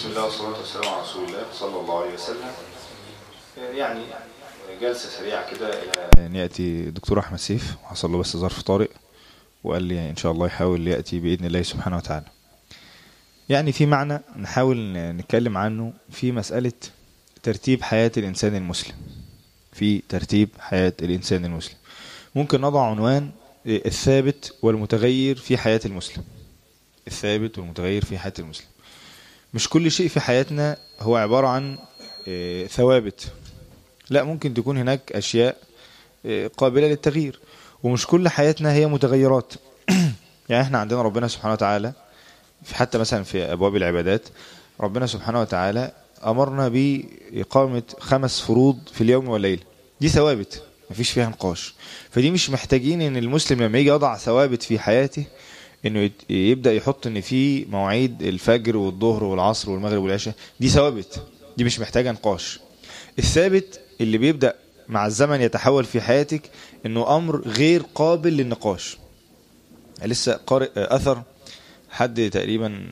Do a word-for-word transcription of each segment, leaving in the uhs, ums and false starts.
بسم الله والصلاة والسلام على رسول الله صلى الله عليه وسلم. يعني جلسة سريعة كده إلى يأتي دكتور أحمد سيف، وحصل له بس ظرف طارئ وقال لي إن شاء الله يحاول يأتي بإذن الله سبحانه وتعالى. يعني في معنى نحاول نتكلم عنه في مسألة ترتيب حياة الإنسان المسلم، في ترتيب حياة الإنسان المسلم ممكن نضع عنوان الثابت والمتغير في حياة المسلم. الثابت والمتغير في حياة المسلم. مش كل شيء في حياتنا هو عبارة عن ثوابت، لا، ممكن تكون هناك أشياء قابلة للتغيير، ومش كل حياتنا هي متغيرات. يعني احنا عندنا ربنا سبحانه وتعالى في حتى مثلا في أبواب العبادات، ربنا سبحانه وتعالى أمرنا بإقامة خمس فروض في اليوم والليلة. دي ثوابت مفيش فيها نقاش، فدي مش محتاجين ان المسلم لما يجي يضع ثوابت في حياته انه يبدأ يحط ان في مواعيد الفجر والظهر والعصر والمغرب والعشاء. دي ثوابت، دي مش محتاجة نقاش. الثابت اللي بيبدأ مع الزمن يتحول في حياتك انه امر غير قابل للنقاش. لسه قارئ اثر حد تقريبا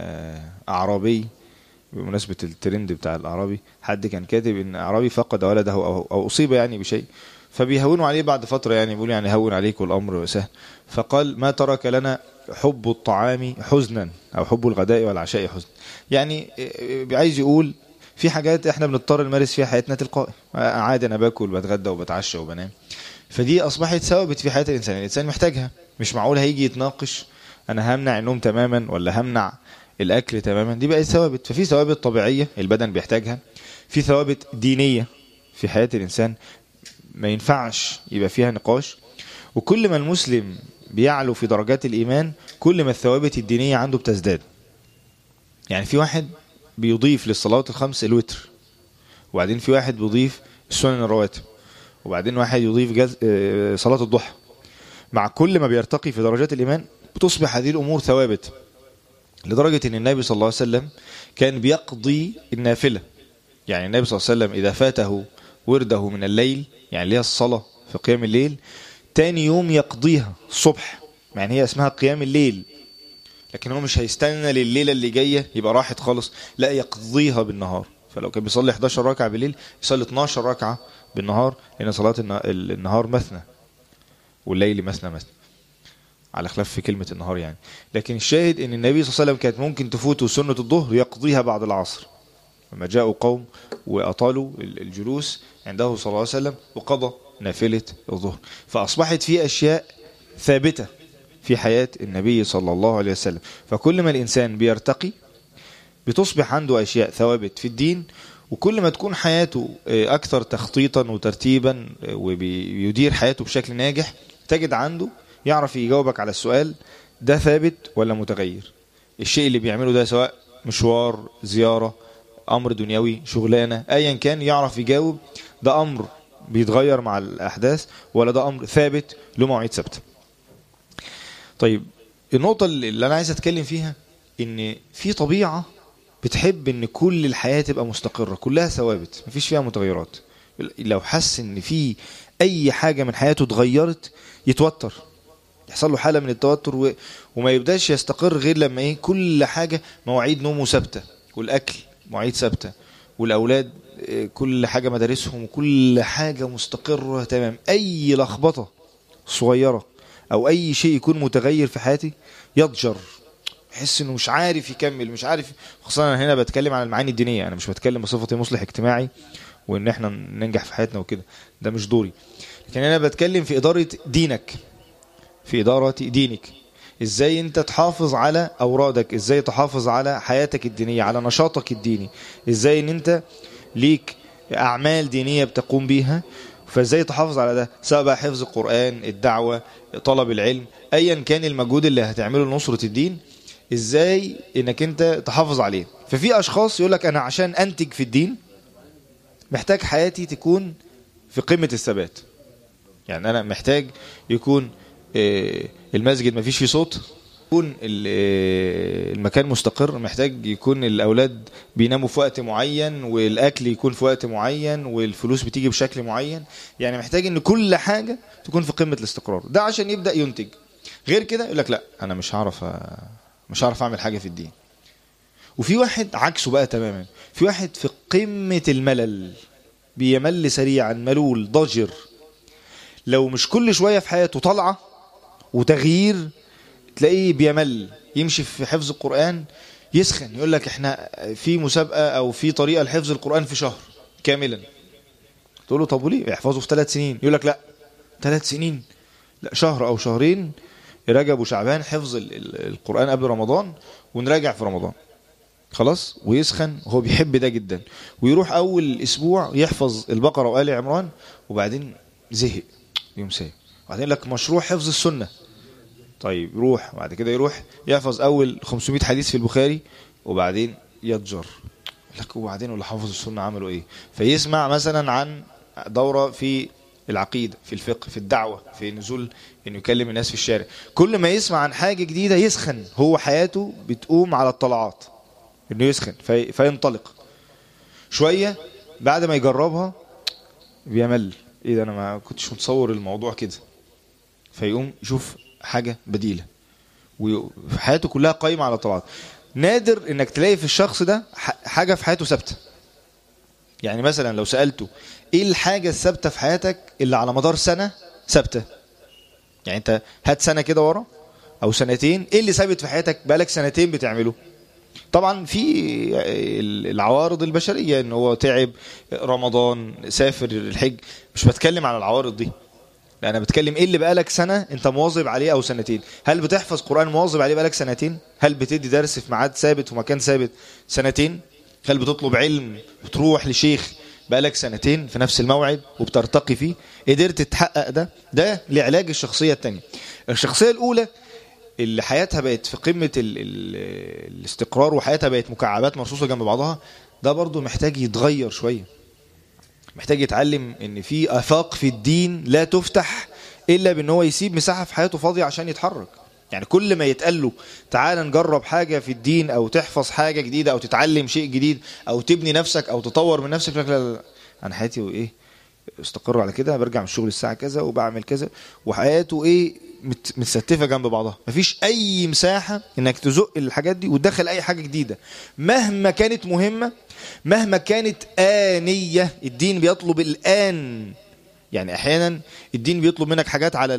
اعرابي بمناسبة الترند بتاع الاعرابي، حد كان كاتب ان اعرابي فقد ولده او, أو اصيب يعني بشيء، فبيهونوا عليه بعد فترة، يعني بيقول يعني هون عليك والامر سهل. فقال ما ترك لنا حب الطعام حزنا او حب الغداء والعشاء حزنا. يعني عايز يقول في حاجات احنا بنضطر نمارس فيها حياتنا تلقائي، عادي انا باكل بتغدى وبتعشى وبنام، فدي اصبحت ثوابت في حياة الانسان. الانسان محتاجها، مش معقول هيجي يتناقش انا همنع النوم تماما ولا همنع الاكل تماما. دي بقت ثوابت. ففي ثوابت طبيعية البدن بيحتاجها، في ثوابت دينية في حياة الانسان ما ينفعش يبقى فيها نقاش. وكل ما المسلم بيعلو في درجات الإيمان كل ما الثوابت الدينية عنده بتزداد. يعني في واحد بيضيف للصلوات الخمس الوتر، وبعدين في واحد بيضيف السنن الرواتب، وبعدين واحد يضيف جز... صلاة الضحى. مع كل ما بيرتقي في درجات الإيمان بتصبح هذه الأمور ثوابت، لدرجة أن النبي صلى الله عليه وسلم كان بيقضي النافلة. يعني النبي صلى الله عليه وسلم إذا فاته ورده من الليل، يعني ليها الصلاة في قيام الليل، تاني يوم يقضيها الصبح، يعني هي اسمها قيام الليل، لكن هو مش هيستنى لليلة اللي جاية يبقى راحت خالص، لا يقضيها بالنهار. فلو كان بيصلي احداشر ركعة بالليل يصلي اتناشر ركعة بالنهار، لأن صلاة النهار مثنى والليل مثنى مثنى، على خلاف في كلمة النهار يعني. لكن الشاهد ان النبي صلى الله عليه وسلم كانت ممكن تفوته سنة الظهر يقضيها بعد العصر، لما جاءوا قوم وأطالوا الجلوس عنده صلى الله عليه وسلم وقضى نافلة الظهر. فأصبحت في أشياء ثابتة في حياة النبي صلى الله عليه وسلم. فكل ما الإنسان بيرتقي بتصبح عنده أشياء ثوابت في الدين، وكل ما تكون حياته أكثر تخطيطا وترتيبا وبيدير حياته بشكل ناجح تجد عنده يعرف يجاوبك على السؤال ده ثابت ولا متغير. الشيء اللي بيعمله ده سواء مشوار، زيارة، أمر دنيوي، شغلانة، أيا كان، يعرف يجاوب ده أمر بيتغير مع الأحداث ولا ده أمر ثابت له مواعيد ثابته. طيب النقطة اللي أنا عايز أتكلم فيها إن في طبيعة بتحب إن كل الحياة تبقى مستقرة، كلها ثوابت مفيش فيها متغيرات. لو حس إن في أي حاجة من حياته اتغيرت يتوتر، يحصل له حالة من التوتر و... وما يبداش يستقر غير لما إيه كل حاجة مواعيد نومه ثابتة، والأكل مواعيد ثابتة، والأولاد كل حاجة مدارسهم وكل حاجة مستقرة تمام. أي لخبطة صغيرة أو أي شيء يكون متغير في حياتي يضجر، يحس إنه مش عارف يكمل، مش عارف. خاصة أنا هنا بتكلم عن المعاني الدينية، أنا مش بتكلم بصفتي مصلح اجتماعي وإن إحنا ننجح في حياتنا وكده، ده مش دوري. لكن أنا بتكلم في إدارة دينك، في إدارة دينك. ازاي انت تحافظ على اورادك، ازاي تحافظ على حياتك الدينية، على نشاطك الديني، ازاي ان انت ليك اعمال دينية بتقوم بيها، فازاي تحافظ على ده، سواء بقى حفظ القرآن، الدعوة، طلب العلم، ايا كان المجهود اللي هتعمله لنصرة الدين، ازاي انك انت تحافظ عليه. ففي اشخاص يقولك انا عشان انتج في الدين محتاج حياتي تكون في قمة الثبات. يعني انا محتاج يكون المسجد ما فيش فيه صوت، يكون المكان مستقر، محتاج يكون الأولاد بيناموا في وقت معين، والأكل يكون في وقت معين، والفلوس بتيجي بشكل معين. يعني محتاج ان كل حاجة تكون في قمة الاستقرار، ده عشان يبدأ ينتج. غير كده يقول لك لا انا مش هعرف مش هعرف اعمل حاجة في الدين. وفي واحد عكسه بقى تماما، في واحد في قمة الملل، بيمل سريعا، ملول ضجر، لو مش كل شوية في حياته طلعة وتغيير تلاقيه بيمل. يمشي في حفظ القرآن يسخن، يقول لك احنا في مسابقة او في طريقة لحفظ القرآن في شهر كاملا. تقول له طب وليه يحفظه في ثلاث سنين؟ يقول لك لا ثلاث سنين لا، شهر او شهرين، رجب وشعبان حفظ القرآن قبل رمضان ونراجع في رمضان خلاص. ويسخن وهو بيحب ده جدا، ويروح اول اسبوع يحفظ البقرة وآل عمران وبعدين زهق يوم سايب. وبعدين لك مشروع حفظ السنة، طيب يروح بعد كده يروح يحفظ اول خمسمائة حديث في البخاري وبعدين يتجر لك. وبعدين اللي حافظ السنة عملوا ايه؟ فيسمع مثلا عن دورة في العقيدة، في الفقه، في الدعوة، في نزول انه يكلم الناس في الشارع. كل ما يسمع عن حاجة جديدة يسخن، هو حياته بتقوم على الطلعات انه يسخن في فينطلق شوية. بعد ما يجربها بيمل، ايه ده انا ما كنتش متصور الموضوع كده، فيقوم يشوف حاجة بديلة، وحياته كلها قايمة على الطلعات. نادر انك تلاقي في الشخص ده حاجة في حياته ثابتة. يعني مثلا لو سألته ايه الحاجة الثابتة في حياتك اللي على مدار سنة ثابتة، يعني انت هات سنة كده ورا او سنتين، ايه اللي ثابت في حياتك بقالك سنتين بتعمله؟ طبعا في العوارض البشرية، ان هو تعب، رمضان، سافر، الحج، مش بتكلم على العوارض دي، لا انا بتكلم ايه اللي بقالك سنة انت مواظب عليه او سنتين. هل بتحفظ قرآن مواظب عليه بقالك سنتين؟ هل بتدي درس في ميعاد ثابت ومكان ثابت سنتين؟ هل بتطلب علم بتروح لشيخ بقالك سنتين في نفس الموعد وبترتقي فيه؟ قدرت تحقق ده؟ ده لعلاج الشخصية التانية. الشخصية الاولى اللي حياتها بقت في قمة ال ال الاستقرار وحياتها بقت مكعبات مرصوصة جنب بعضها، ده برضو محتاج يتغير شوية، محتاج يتعلم ان في آفاق في الدين لا تفتح الا بان هو يسيب مساحة في حياته فاضية عشان يتحرك. يعني كل ما يتقال له تعال نجرب حاجة في الدين او تحفظ حاجة جديدة او تتعلم شيء جديد او تبني نفسك او تطور من نفسك، لا لا لا انا حياتي وايه استقر على كده، برجع من الشغل الساعة كذا وبعمل كذا، وحياته ايه متستفة جنب بعضها، مفيش اي مساحة انك تزق الحاجات دي وتدخل اي حاجة جديدة مهما كانت مهمة، مهما كانت آنية. الدين بيطلب الآن، يعني احيانا الدين بيطلب منك حاجات على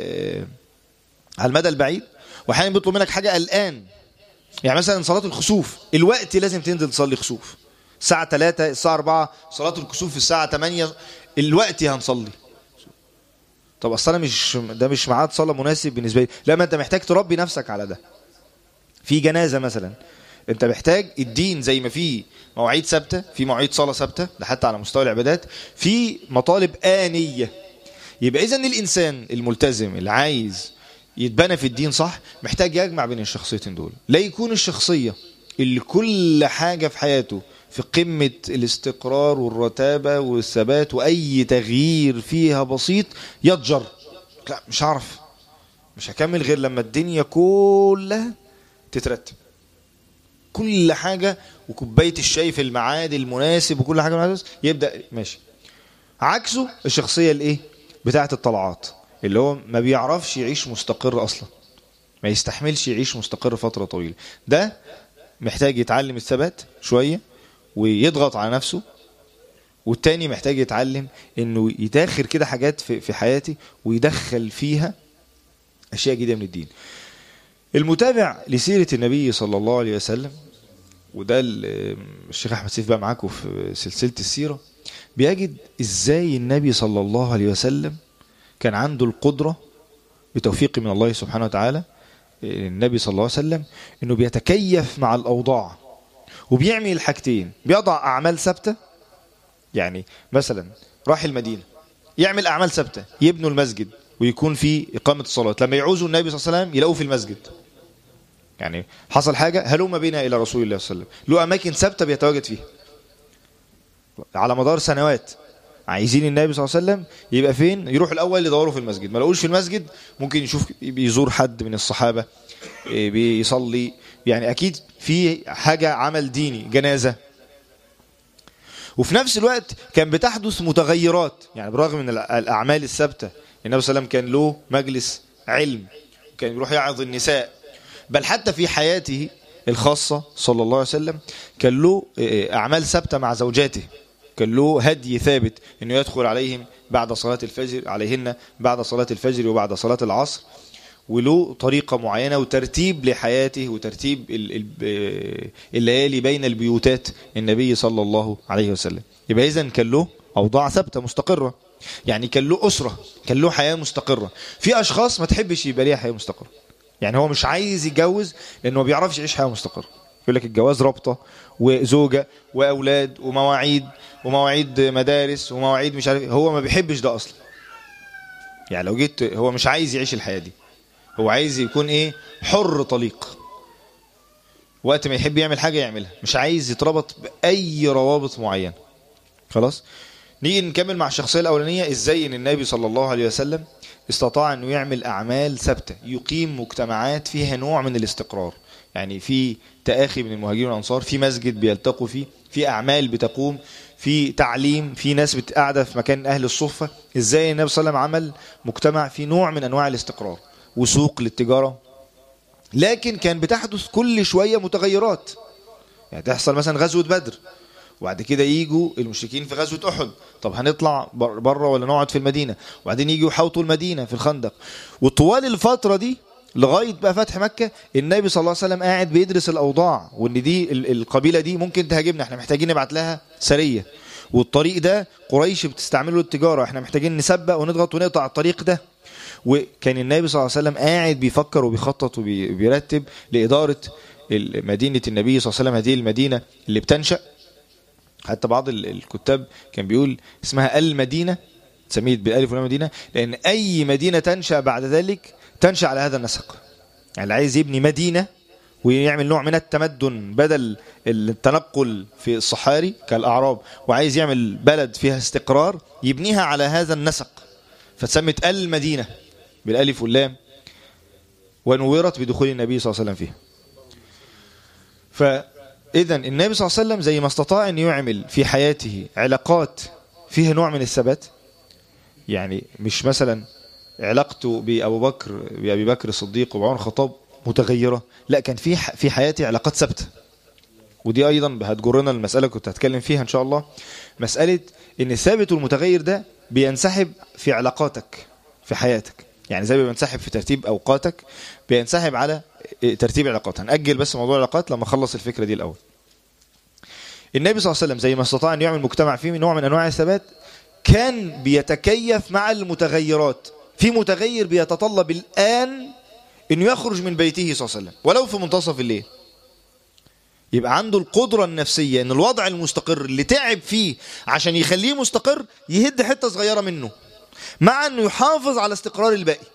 على المدى البعيد، واحيانا بيطلب منك حاجة الآن. يعني مثلا صلاة الخسوف الوقت لازم تنزل تصلي خسوف الساعة ثلاثة، الساعة أربعة، صلاة الكسوف في الساعة ثمانية، الوقت هنصلي. طب اصلا مش ده مش ميعاد صلاة مناسب بالنسبة لي، لا ما انت محتاج تربي نفسك على ده. في جنازة مثلا انت محتاج الدين زي ما في مواعيد ثابتة، في مواعيد صلاة ثابتة، ده حتى على مستوى العبادات، في مطالب آنية. يبقى اذا الانسان الملتزم اللي عايز يتبنى في الدين صح محتاج يجمع بين الشخصيتين دول. لا يكون الشخصية اللي كل حاجة في حياته في قمة الاستقرار والرتابة والثبات، وأي تغيير فيها بسيط يتجر، لا مش هعرف، مش هكمل غير لما الدنيا كلها تترتب، كل حاجة وكوباية الشاي في الميعاد المناسب وكل حاجة مناسب يبدأ ماشي. عكسه الشخصية الايه بتاعة الطلعات، اللي هو ما بيعرفش يعيش مستقر أصلا، ما يستحملش يعيش مستقر فترة طويلة، ده محتاج يتعلم الثبات شوية ويضغط على نفسه. والتاني محتاج يتعلم انه يتاخر كده حاجات في في حياتي ويدخل فيها اشياء جديدة من الدين. المتابع لسيرة النبي صلى الله عليه وسلم، وده الشيخ احمد سيف بقى معاكم في سلسلة السيرة، بيجد ازاي النبي صلى الله عليه وسلم كان عنده القدرة بتوفيق من الله سبحانه وتعالى، النبي صلى الله عليه وسلم انه بيتكيف مع الاوضاع وبيعمل الحاجتين، بيضع اعمال ثابته. يعني مثلا راح المدينه يعمل اعمال ثابته، يبنوا المسجد ويكون في اقامه الصلاه، لما يعوزوا النبي صلى الله عليه وسلم يلاقوه في المسجد. يعني حصل حاجه هلوم بنا الى رسول الله صلى الله عليه وسلم، له اماكن ثابته بيتواجد فيها على مدار سنوات. عايزين النبي صلى الله عليه وسلم يبقى فين، يروح الاول يدوروا في المسجد، ما لقوش في المسجد ممكن يشوف بيزور حد من الصحابه بيصلي، يعني اكيد في حاجه عمل ديني، جنازه. وفي نفس الوقت كان بتحدث متغيرات، يعني بالرغم من الاعمال الثابته النبي صلى الله عليه وسلم كان له مجلس علم، كان يروح يعظ النساء، بل حتى في حياته الخاصة صلى الله عليه وسلم كان له أعمال ثابتة مع زوجاته، كان له هدي ثابت أنه يدخل عليهم بعد صلاة الفجر عليهن بعد صلاة الفجر وبعد صلاة العصر، وله طريقة معينة وترتيب لحياته وترتيب الليالي بين البيوتات النبي صلى الله عليه وسلم. يبقى إذن كان له أوضاع ثابتة مستقرة، يعني كان له أسرة، كان له حياة مستقرة. في أشخاص ما تحبش يبقى ليها حياة مستقرة، يعني هو مش عايز يتجوز لأنه ما بيعرفش يعيش حياة مستقرة. يقول لك الجواز رابطة وزوجة وأولاد ومواعيد ومواعيد مدارس ومواعيد مش عارف، هو ما بيحبش ده أصلا. يعني لو جيت هو مش عايز يعيش الحياة دي، هو عايز يكون ايه حر طليق، وقت ما يحب يعمل حاجة يعملها، مش عايز يتربط بأي روابط معينة. خلاص نيجي نكمل مع الشخصية الأولانية، ازاي ان النبي صلى الله عليه وسلم استطاع انه يعمل أعمال ثابتة، يقيم مجتمعات فيها نوع من الاستقرار، يعني في تآخي من المهاجرين والأنصار، في مسجد بيلتقوا فيه، في أعمال بتقوم، في تعليم، في ناس بتقعد في مكان أهل الصفة. ازاي النبي صلى الله عليه وسلم عمل مجتمع في نوع من أنواع الاستقرار وسوق للتجارة، لكن كان بتحدث كل شوية متغيرات. يعني تحصل مثلا غزوة بدر، وبعد كده ييجوا المشركين في غزوة أحد، طب هنطلع بره ولا نقعد في المدينة، وبعدين ييجوا يحوطوا المدينة في الخندق. وطوال الفترة دي لغاية بقى فتح مكة النبي صلى الله عليه وسلم قاعد بيدرس الأوضاع، وإن دي القبيلة دي ممكن تهاجمنا، احنا محتاجين نبعت لها سرية، والطريق ده قريش بتستعمله للتجارة، احنا محتاجين نسبق ونضغط ونقطع الطريق ده. وكان النبي صلى الله عليه وسلم قاعد بيفكر وبيخطط وبيرتب لإدارة مدينة النبي صلى الله عليه وسلم، هذه المدينة اللي بتنشأ. حتى بعض الكتاب كان بيقول اسمها المدينة، سميت بالالف واللام مدينة، لأن أي مدينة تنشأ بعد ذلك تنشأ على هذا النسق. يعني اللي عايز يبني مدينة ويعمل نوع من التمدن بدل التنقل في الصحاري كالأعراب، وعايز يعمل بلد فيها استقرار، يبنيها على هذا النسق، فتسمت المدينة بالالف واللام، ونورت بدخول النبي صلى الله عليه وسلم فيها. فإذا النبي صلى الله عليه وسلم زي ما استطاع أن يعمل في حياته علاقات فيها نوع من الثبات، يعني مش مثلا علاقته بأبو بكر بأبي بكر الصديق وبعمر الخطاب متغيرة، لا كان في في حياتي علاقات ثابتة. ودي أيضا هتجرنا المسألة كنت هتكلم فيها إن شاء الله، مسألة إن الثابت والمتغير ده بينسحب في علاقاتك في حياتك. يعني زي ما بينسحب في ترتيب أوقاتك بينسحب على ترتيب علاقات. هنأجل بس موضوع العلاقات لما أخلص الفكرة دي الأول. النبي صلى الله عليه وسلم زي ما استطاع أن يعمل مجتمع فيه نوع من أنواع الثبات، كان بيتكيف مع المتغيرات. في متغير بيتطلب الآن أنه يخرج من بيته صلى الله عليه وسلم ولو في منتصف الليل، يبقى عنده القدرة النفسية أن الوضع المستقر اللي تعب فيه عشان يخليه مستقر يهد حتة صغيرة منه، مع أنه يحافظ على استقرار الباقي،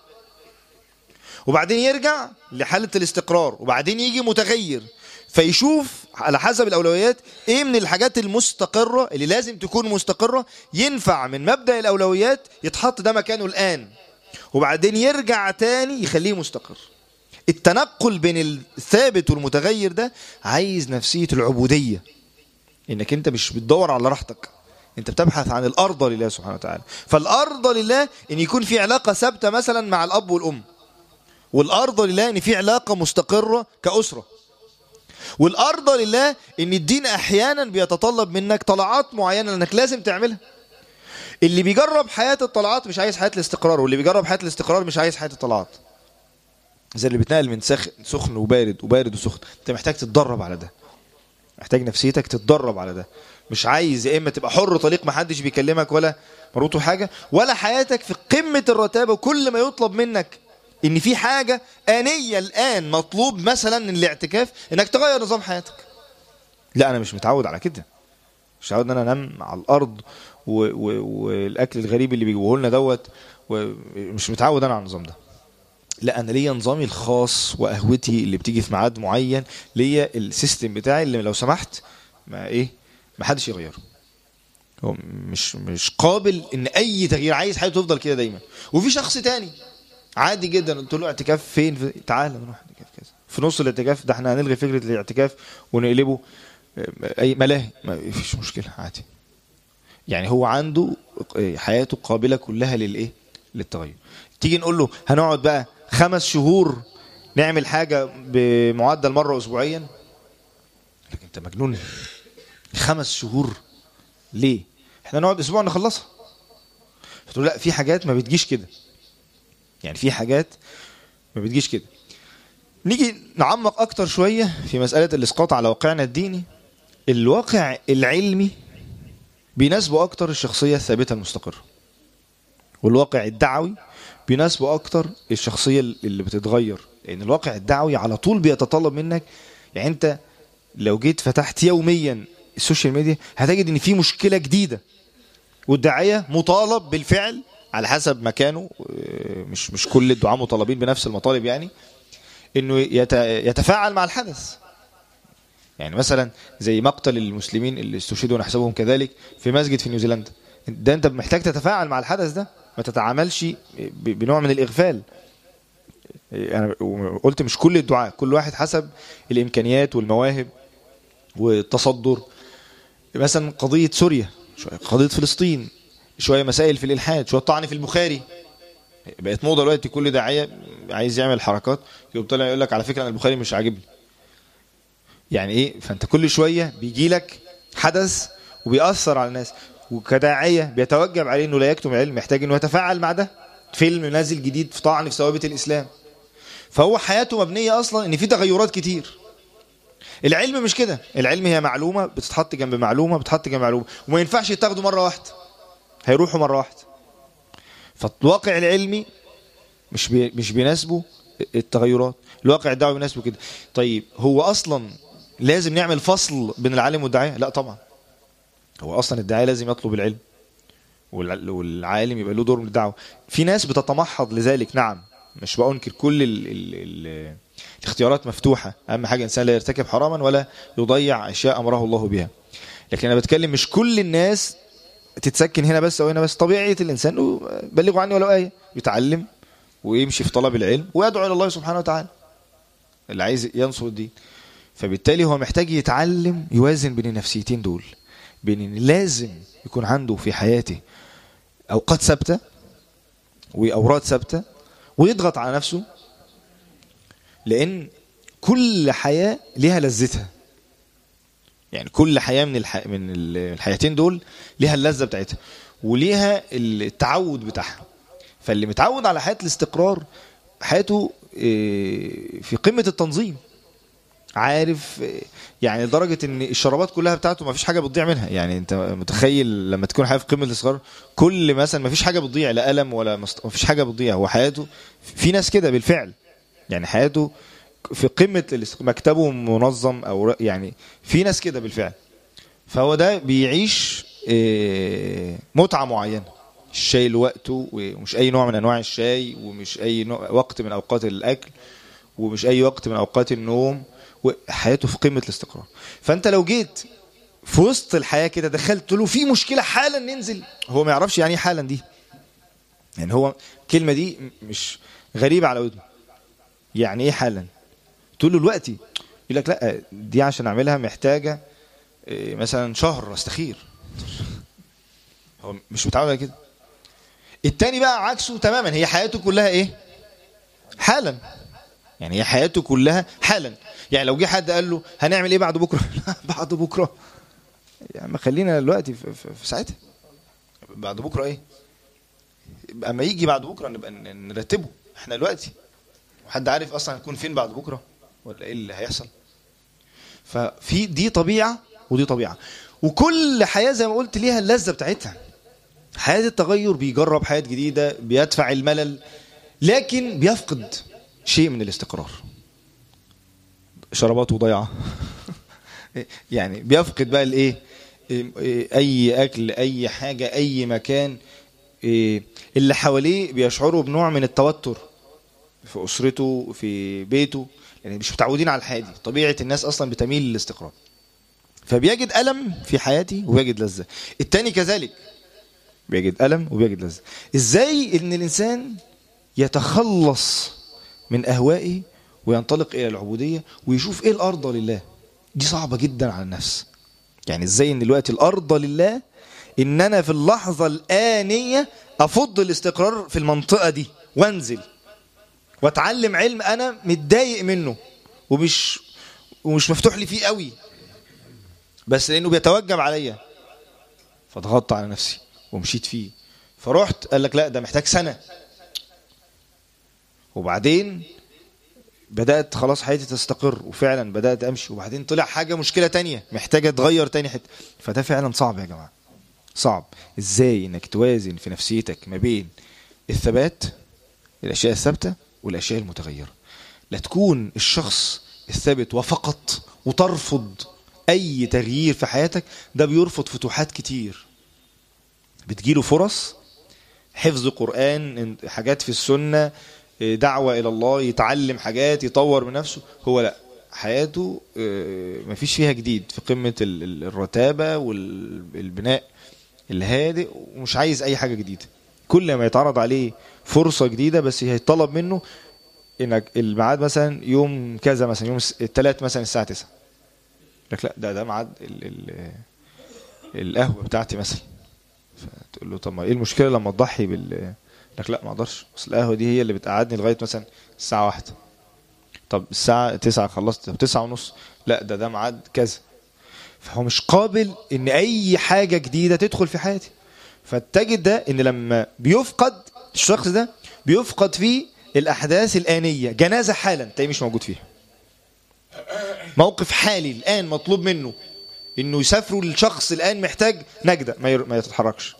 وبعدين يرجع لحالة الاستقرار، وبعدين يجي متغير فيشوف على حسب الأولويات إيه من الحاجات المستقرة اللي لازم تكون مستقرة ينفع من مبدأ الأولويات يتحط ده مكانه الآن، وبعدين يرجع تاني يخليه مستقر. التنقل بين الثابت والمتغير ده عايز نفسية العبودية، إنك أنت مش بتدور على راحتك، أنت بتبحث عن الأرض لله سبحانه وتعالى. فالأرض لله إن يكون في علاقة ثابتة مثلا مع الأب والأم، والأرض لله إن في علاقة مستقرة كأسرة، والأرض لله إن الدين أحيانا بيتطلب منك طلعات معينة لأنك لازم تعملها. اللي بيجرب حياة الطلعات مش عايز حياة الاستقرار، واللي بيجرب حياة الاستقرار مش عايز حياة الطلعات. زي اللي بتنقل من سخن وبارد وبارد وسخن، انت محتاج تتدرب على ده، محتاج نفسيتك تتدرب على ده. مش عايز يا اما تبقى حر طليق ما حدش بيكلمك ولا مروته حاجة، ولا حياتك في قمة الرتابة وكل ما يطلب منك ان في حاجة آنية الآن مطلوب مثلا الاعتكاف انك تغير نظام حياتك. لا انا مش متعود على كده، مش متعود ان انا انام على الارض والاكل الغريب اللي بيجيبوه لنا دوت، ومش متعود انا على النظام ده. لا انا ليا نظامي الخاص وقهوتي اللي بتيجي في ميعاد معين، ليا السيستم بتاعي اللي لو سمحت ما ايه ما حدش يغيره. هو مش مش قابل ان اي تغيير، عايز حياته تفضل كده دايما. وفي شخص تاني عادي جدا قلت له اعتكاف فين في... تعال نروح اعتكاف كذا، في نص الاعتكاف ده احنا هنلغي فكره الاعتكاف ونقلبه اي ملاهي، ما فيش مشكله عادي. يعني هو عنده حياته قابله كلها للايه للتغير. تيجي نقول له هنقعد بقى خمس شهور نعمل حاجه بمعدل مره اسبوعيا، انت مجنون، خمس شهور ليه؟ احنا نقعد اسبوع نخلصها. فتقول لا، في حاجات ما بتجيش كده، يعني في حاجات ما بتجيش كده. نيجي نعمق اكتر شوية في مسألة الاسقاط على واقعنا الديني. الواقع العلمي بيناسبه اكتر الشخصية الثابتة المستقرة، والواقع الدعوي بيناسبه اكتر الشخصية اللي بتتغير. لان الواقع الدعوي على طول بيتطلب منك، يعني انت لو جيت فتحت يوميا السوشيال ميديا هتجد ان في مشكلة جديدة، والداعية مطالب بالفعل على حسب مكانه، مش مش كل الدعاة مطالبين بنفس المطالب، يعني انه يتفاعل مع الحدث. يعني مثلا زي مقتل المسلمين اللي استشهدوا ونحسبهم كذلك في مسجد في نيوزيلندا، ده انت محتاج تتفاعل مع الحدث ده، ما تتعاملش بنوع من الإغفال. انا قلت مش كل الدعاء، كل واحد حسب الامكانيات والمواهب والتصدر. مثلا قضية سوريا، قضية فلسطين، شوية مسائل في الإلحاد، شوية طعن في البخاري، بقت موضة دلوقتي كل داعية عايز يعمل حركات يقول يقول لك على فكرة أنا البخاري مش عاجبني. يعني ايه؟ فانت كل شوية بيجي لك حدث وبيأثر على الناس، وكداعية بيتوجب عليه انه لا يكتم العلم، محتاج انه يتفاعل مع ده. فيلم نازل جديد في طعن في ثوابت الإسلام، فهو حياته مبنية أصلا ان في تغيرات كتير. العلم مش كده، العلم هي معلومة بتتحط جنب معلومة بتتحط جنب معلومة، وما ينفعش يتاخدوا مرة واحدة، هيروحوا مرة واحدة. فالواقع العلمي مش بي مش بيناسبه التغيرات، الواقع الدعوي بيناسبه كده. طيب هو أصلا لازم نعمل فصل بين العالم والداعية؟ لا طبعا، هو أصلا الداعية لازم يطلب العلم والعالم يبقى له دور من الدعوة. في ناس بتتمحض لذلك، نعم، مش بأنكر، كل ال ال ال الاختيارات مفتوحة، أهم حاجة إنسان لا يرتكب حراما ولا يضيع أشياء أمره الله بها. لكن أنا بتكلم مش كل الناس تتسكن هنا بس أو هنا بس. طبيعية الإنسان بلغوا عني ولو آية، يتعلم ويمشي في طلب العلم ويدعو إلى الله سبحانه وتعالى اللي عايز ينصر الدين. فبالتالي هو محتاج يتعلم يوازن بين النفسيتين دول، بين لازم يكون عنده في حياته أوقات ثابتة وأوراد ثابتة، ويضغط على نفسه، لأن كل حياة لها لذتها. يعني كل حياة من الح... من الحياتين دول لها اللذة بتاعتها وليها التعود بتاعها. فاللي متعود على حياة الاستقرار حياته في قمة التنظيم، عارف يعني لدرجة ان الشرابات كلها بتاعته ما فيش حاجة بتضيع منها. يعني انت متخيل لما تكون حياة في قمة الاستقرار، كل مثلا ما فيش حاجة بتضيع، لا ألم ولا مست... ما فيش حاجة بتضيع. هو حياته في ناس كده بالفعل، يعني حياته في قمة الاستقرار، مكتبه منظم، او يعني في ناس كده بالفعل. فهو ده بيعيش متعة معينة، الشاي لوقته، ومش اي نوع من انواع الشاي، ومش اي نوع وقت من اوقات الاكل، ومش اي وقت من اوقات النوم، وحياته في قمة الاستقرار. فانت لو جيت في وسط الحياة كده دخلت له في مشكلة حالا ننزل، هو ما يعرفش يعني حالا دي، يعني هو الكلمة دي مش غريبة على ودنه. يعني ايه حالا؟ تقول له دلوقتي، يقول لك لا دي عشان اعملها محتاجة مثلا شهر استخير. هو مش متعود على كده. التاني بقى عكسه تماما، هي حياته كلها ايه؟ حالا. يعني هي حياته كلها حالا. يعني لو جه حد قال له هنعمل ايه بعد بكره؟ بعد بكره يعني خلينا دلوقتي في, في, في ساعتها. بعد بكره ايه؟ اما يجي بعد بكره نبقى نرتبه. احنا دلوقتي وحد عارف اصلا هنكون فين بعد بكره ولا ايه اللي هيحصل؟ ففي دي طبيعه ودي طبيعه، وكل حياه زي ما قلت ليها اللذه بتاعتها. حياه التغير بيجرب حياه جديده، بيدفع الملل، لكن بيفقد شيء من الاستقرار. شرباته ضيعه يعني بيفقد بقى الايه، اي اكل، اي حاجه، اي مكان. اللي حواليه بيشعروا بنوع من التوتر في اسرته، في بيته، يعني مش متعودين على الحياه دي. طبيعه الناس اصلا بتميل للاستقرار، فبيجد الم في حياتي وبيجد لذه. التاني كذلك بيجد الم وبيجد لذه. ازاي ان الانسان يتخلص من اهوائه وينطلق الى العبوديه ويشوف ايه الارضى لله؟ دي صعبه جدا على النفس. يعني ازاي ان دلوقتي الارضى لله ان انا في اللحظه الانيه افض الاستقرار في المنطقه دي وانزل واتعلم علم انا متضايق منه ومش ومش مفتوح لي فيه قوي، بس لانه بيتوجب عليا فضغطت على نفسي ومشيت فيه. فرحت قال لك لا ده محتاج سنة، وبعدين بدأت خلاص حياتي تستقر وفعلا بدأت امشي، وبعدين طلع حاجة مشكلة تانية محتاجة تغير تاني حتة. فده فعلا صعب يا جماعة، صعب. ازاي انك توازن في نفسيتك ما بين الثبات، الاشياء الثابتة، والاشياء المتغيرة. لا تكون الشخص الثابت وفقط وترفض اي تغيير في حياتك، ده بيرفض فتوحات كتير، بتجيله فرص حفظ قرآن، حاجات في السنة، دعوة الى الله، يتعلم حاجات، يطور من نفسه. هو لا، حياته مفيش فيها جديد، في قمة الرتابة والبناء الهادئ، ومش عايز اي حاجة جديدة. كل ما يتعرض عليه فرصة جديدة بس هيطلب منه انك الميعاد مثلا يوم كذا، مثلا يوم الثلاث مثلا الساعة تسعة، لك لا ده ده ميعاد القهوة بتاعتي مثلا. فتقول له طب ما ايه المشكلة لما تضحي بال، لك لا ما اقدرش، بس القهوة دي هي اللي بتقعدني لغاية مثلا الساعة واحدة. طب الساعة تسعة خلصت، طب تسعة ونص، لا ده ده ميعاد كذا. فهو مش قابل ان اي حاجة جديدة تدخل في حياتي. فتجد ده ان لما بيفقد الشخص ده، بيفقد فيه الاحداث الآنية. جنازة حالا تلاقيه مش موجود فيها، موقف حالي الآن مطلوب منه انه يسافروا للشخص الآن محتاج نجدة، ما ما يتحركش.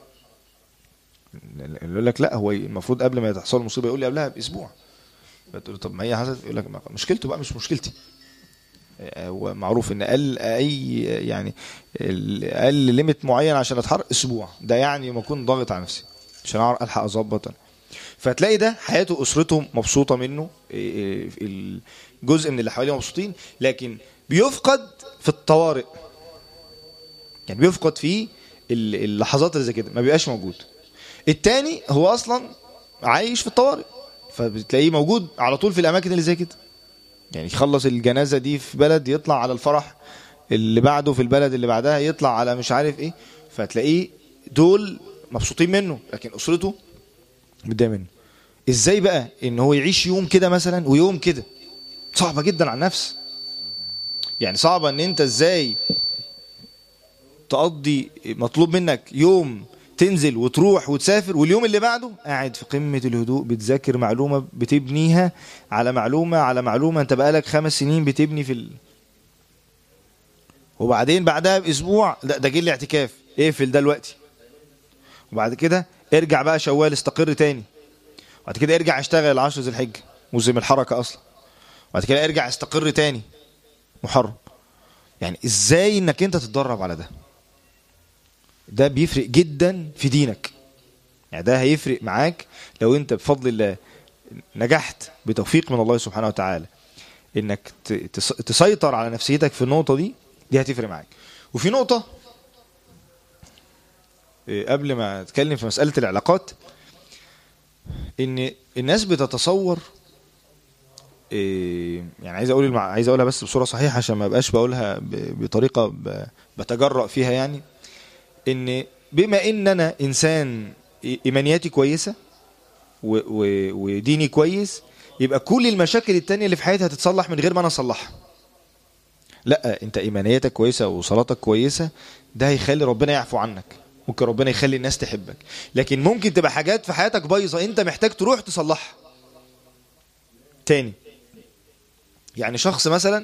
يقول لك لا هو المفروض قبل ما تحصل المصيبة يقول لي قبلها باسبوع. بتقول له طب ما هي حصلت، يقول لك مشكلته بقى مش مشكلتي. هو معروف ان اقل اي يعني اقل ليميت معين عشان اتحرك اسبوع، ده يعني ما اكون ضاغط على نفسي عشان اعرف الحق اظبط. فتلاقي ده حياته اسرته مبسوطه منه، الجزء من اللي حواليه مبسوطين، لكن بيفقد في الطوارئ، يعني بيفقد في اللحظات اللي زي كده، ما بيبقاش موجود. التاني هو اصلا عايش في الطوارئ، فبتلاقيه موجود على طول في الاماكن اللي زي كده. يعني يخلص الجنازة دي في بلد، يطلع على الفرح اللي بعده في البلد اللي بعدها، يطلع على مش عارف ايه. فتلاقيه دول مبسوطين منه، لكن اسرته متضايقه منه. ازاي بقى ان هو يعيش يوم كده مثلا ويوم كده؟ صعبة جدا على النفس. يعني صعبة ان انت ازاي تقضي مطلوب منك يوم تنزل وتروح وتسافر، واليوم اللي بعده قاعد في قمة الهدوء بتذاكر معلومة، بتبنيها على معلومة على معلومة انت بقالك خمس سنين بتبني في ال... وبعدين بعدها باسبوع لا ده جه الاعتكاف، اقفل ده دلوقتي، وبعد كده ارجع بقى شوال استقر تاني، وبعد كده ارجع اشتغل عشر ذي الحجة موسم الحركة اصلا، وبعد كده ارجع استقر تاني محرم. يعني ازاي انك انت تتدرب على ده؟ ده بيفرق جدا في دينك. يعني ده هيفرق معاك لو انت بفضل الله نجحت بتوفيق من الله سبحانه وتعالى انك تسيطر على نفسيتك في النقطة دي، دي هتفرق معاك. وفي نقطة قبل ما اتكلم في مسألة العلاقات، ان الناس بتتصور، يعني عايز اقول عايز اقولها بس بصورة صحيحة عشان ما بقاش بقولها بطريقة بتجرأ فيها، يعني ان بما ان انا انسان ايمانياتي كويسة وديني كويس، يبقى كل المشاكل التانية اللي في حياتي هتتصلح من غير ما انا اصلحها. لا، انت ايمانياتك كويسة وصلاتك كويسة، ده هيخلي ربنا يعفو عنك، ممكن ربنا يخلي الناس تحبك. لكن ممكن تبقى حاجات في حياتك بايظة انت محتاج تروح تصلحها تاني. يعني شخص مثلا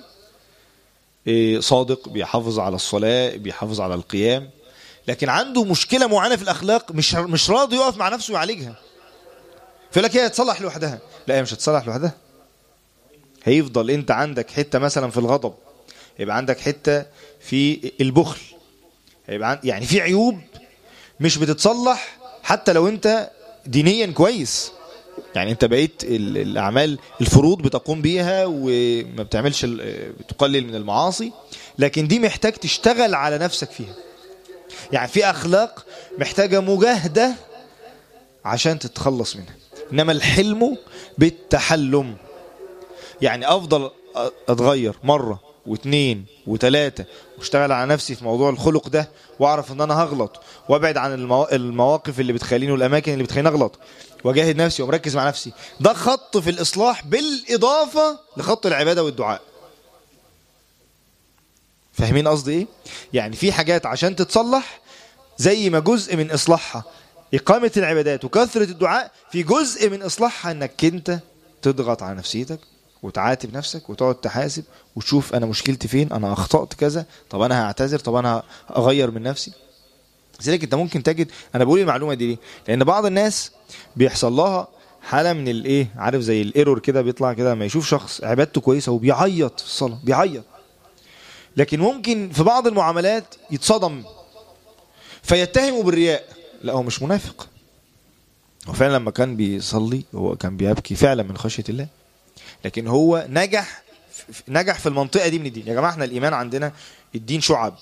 صادق، بيحافظ على الصلاة، بيحافظ على القيام، لكن عنده مشكلة معينة في الأخلاق، مش مش راضي يقف مع نفسه ويعالجها. فيقول لك هي هتصلح لوحدها. لا، هي مش هتصلح لوحدها. هيفضل انت عندك حتة مثلا في الغضب، يبقى عندك حتة في البخل، هيبقى يعني في عيوب مش بتتصلح حتى لو انت دينيا كويس. يعني انت بقيت الأعمال الفروض بتقوم بيها وما بتعملش، بتقلل من المعاصي، لكن دي محتاج تشتغل على نفسك فيها. يعني في أخلاق محتاجة مجاهدة عشان تتخلص منها. إنما الحلم بالتحلم، يعني أفضل أتغير مرة واثنين وثلاثة واشتغل على نفسي في موضوع الخلق ده، واعرف ان انا هغلط، وابعد عن المواقف اللي بتخليني والاماكن اللي بتخليني اغلط، واجاهد نفسي ومركز مع نفسي. ده خط في الإصلاح بالإضافة لخط العبادة والدعاء. فاهمين قصدي ايه؟ يعني في حاجات عشان تتصلح زي ما جزء من اصلاحها اقامة العبادات وكثرة الدعاء، في جزء من اصلاحها انك انت تضغط على نفسيتك وتعاتب نفسك وتقعد تحاسب وتشوف انا مشكلتي فين، انا اخطأت كذا، طب انا هعتذر، طب انا اغير من نفسي. لذلك انت ممكن تجد، انا بقول المعلومة دي ليه؟ لان بعض الناس بيحصل لها حالة من الايه، عارف زي الايرور كده، بيطلع كده لما يشوف شخص عبادته كويسة وبيعيط في الصلاة بيعيط، لكن ممكن في بعض المعاملات يتصدم فيتهمه بالرياء. لا، هو مش منافق، هو فعلا لما كان بيصلي هو كان بيبكي فعلا من خشية الله، لكن هو نجح نجح في المنطقة دي من الدين. يا جماعة احنا الإيمان عندنا الدين شعب،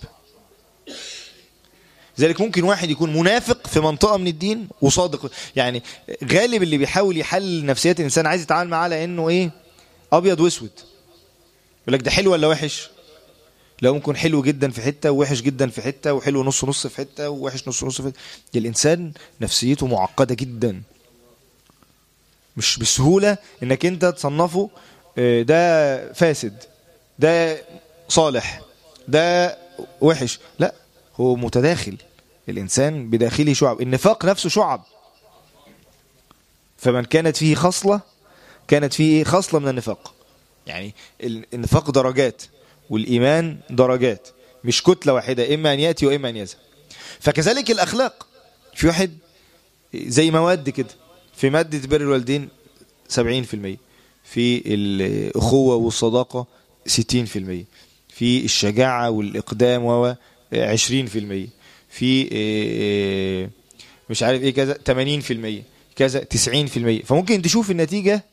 ذلك ممكن واحد يكون منافق في منطقة من الدين وصادق. يعني غالب اللي بيحاول يحل نفسيات الإنسان عايز يتعامل معاه لأنه إيه، أبيض واسود، يقول لك ده حلو ولا وحش؟ لو ممكن حلو جدا في حتة ووحش جدا في حتة، وحلو نص نص في حتة ووحش نص نص في حتة. الإنسان نفسيته معقدة جدا، مش بسهولة انك انت تصنفه ده فاسد ده صالح ده وحش، لا، هو متداخل. الإنسان بداخله شعب، النفاق نفسه شعب، فمن كانت فيه خصلة كانت فيه خصلة من النفاق. يعني النفاق درجات والإيمان درجات، مش كتلة واحدة، إما أن يأتي وإما أن يذهب. فكذلك الأخلاق، في واحد زي مواد كده، في مادة بر الوالدين سبعين في المية، في الأخوة والصداقة ستين في المية، في الشجاعة والإقدام و عشرين في المية، في مش عارف إيه كذا ثمانين في المية كذا تسعين في المية. فممكن تشوف النتيجة،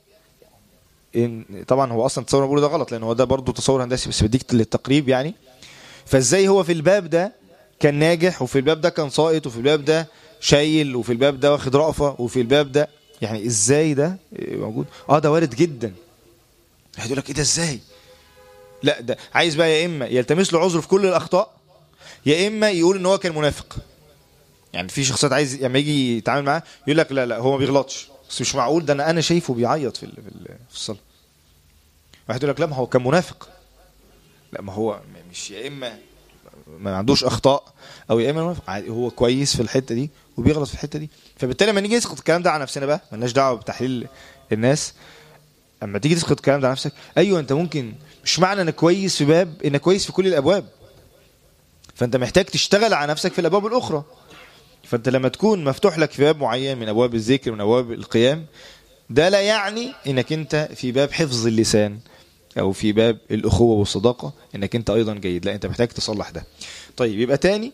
طبعا هو اصلا تصور بقوله ده غلط لان هو ده برضو تصور هندسي بس بديك للتقريب يعني. فازاي هو في الباب ده كان ناجح، وفي الباب ده كان ساقط، وفي الباب ده شايل، وفي الباب ده واخد رأفة، وفي الباب ده، يعني ازاي ده موجود؟ اه ده وارد جدا. هيقول لك ايه ده ازاي؟ لا، ده عايز بقى يا اما يلتمس له عذر في كل الاخطاء، يا اما يقول ان هو كان منافق. يعني في شخصيات عايز لما يجي يتعامل معاه يقول لك لا لا هو ما بيغلطش، بس مش معقول ده انا انا شايفه بيعيط في في الصلاه. واحد يقول لك لا ما هو كان منافق. لا، ما هو مش يا اما ما عندوش اخطاء او يا اما منافق، هو كويس في الحته دي وبيغلط في الحته دي. فبالتالي لما نيجي نسقط الكلام ده على نفسنا بقى، مالناش دعوه بتحليل الناس، اما تيجي تسقط الكلام ده على نفسك، ايوه انت ممكن، مش معنى انك كويس في باب انك كويس في كل الابواب، فانت محتاج تشتغل على نفسك في الابواب الاخرى. فانت لما تكون مفتوح لك في باب معين من ابواب الذكر من ابواب القيام، ده لا يعني انك انت في باب حفظ اللسان او في باب الاخوة والصداقة انك انت ايضا جيد، لا، انت محتاج تصلح ده. طيب يبقى تاني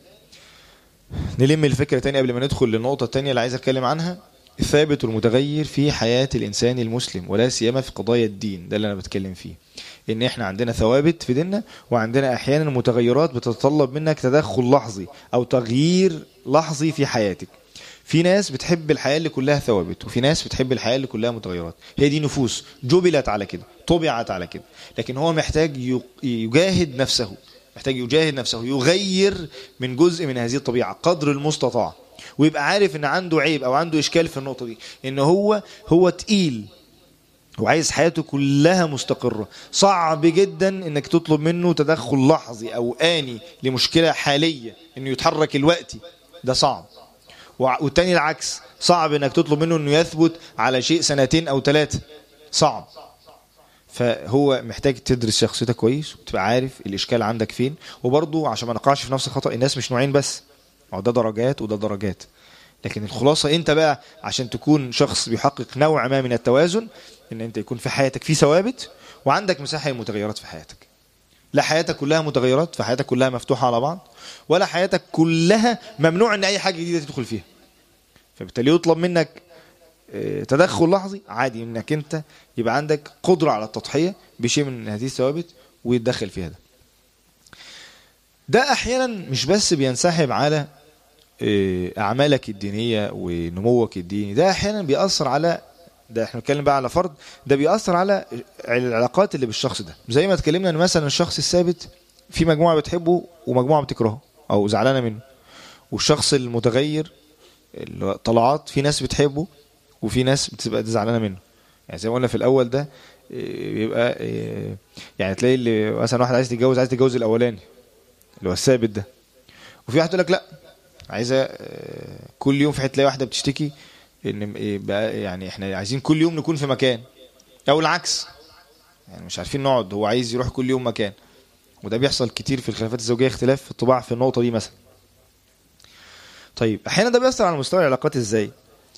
نلم الفكرة تاني قبل ما ندخل للنقطة التانية اللي عايز اتكلم عنها، الثابت والمتغير في حياة الانسان المسلم ولا سيما في قضايا الدين. ده اللي انا بتكلم فيه، ان احنا عندنا ثوابت في ديننا وعندنا احيانا متغيرات بتتطلب منك تدخل لحظي او تغيير لحظي في حياتك. في ناس بتحب الحياة اللي كلها ثوابت، وفي ناس بتحب الحياة اللي كلها متغيرات. هي دي نفوس جبلت على كده، طبعت على كده، لكن هو محتاج يجاهد نفسه، محتاج يجاهد نفسه يغير من جزء من هذه الطبيعة قدر المستطاع، ويبقى عارف ان عنده عيب او عنده اشكال في النقطة دي، ان هو هو تقيل وعايز حياته كلها مستقرة. صعب جدا انك تطلب منه تدخل لحظي او آني لمشكلة حالية انه يتحرك الوقتي، ده صعب. والتاني العكس، صعب انك تطلب منه انه يثبت على شيء سنتين او ثلاثة، صعب. فهو محتاج تدرس شخصيتك كويس وتبقى عارف الاشكال عندك فين. وبرضو عشان ما نقعش في نفس الخطأ، الناس مش نوعين بس، او ده درجات وده درجات، لكن الخلاصة انت بقى عشان تكون شخص بيحقق نوع ما من التوازن، ان انت يكون في حياتك في ثوابت وعندك مساحة للمتغيرات في حياتك. لا حياتك كلها متغيرات، فحياتك كلها مفتوحة على بعض، ولا حياتك كلها ممنوع ان اي حاجة جديدة تدخل فيها. فبالتالي يطلب منك تدخل لحظي، عادي انك انت يبقى عندك قدرة على التضحية بشيء من هذه الثوابت ويتدخل فيها. ده ده احيانا مش بس بينسحب على اعمالك الدينية ونموك الديني، ده احيانا بيأثر على، ده احنا نتكلم بقى على فرد، ده بيأثر على العلاقات اللي بالشخص ده. زي ما اتكلمنا ان مثلا الشخص الثابت في مجموعة بتحبه ومجموعة بتكرهه او زعلانة منه، والشخص المتغير طلعات في ناس بتحبه وفي ناس بتبقى زعلانة منه. يعني زي ما قلنا في الاول ده بيبقى يعني تلاقي اللي مثلا واحد عايز يتجوز عايز يتجوز الاولاني اللي هو الثابت ده. وفي واحد يقول لك لا، عايزه كل يوم في حته، تلاقي واحده بتشتكي ان بقى يعني احنا عايزين كل يوم نكون في مكان، او العكس يعني مش عارفين نقعد، هو عايز يروح كل يوم مكان. وده بيحصل كتير في الخلافات الزوجيه، اختلاف في الطباع في النقطه دي مثلا. طيب احيانا ده بيأثر على مستوى العلاقات ازاي؟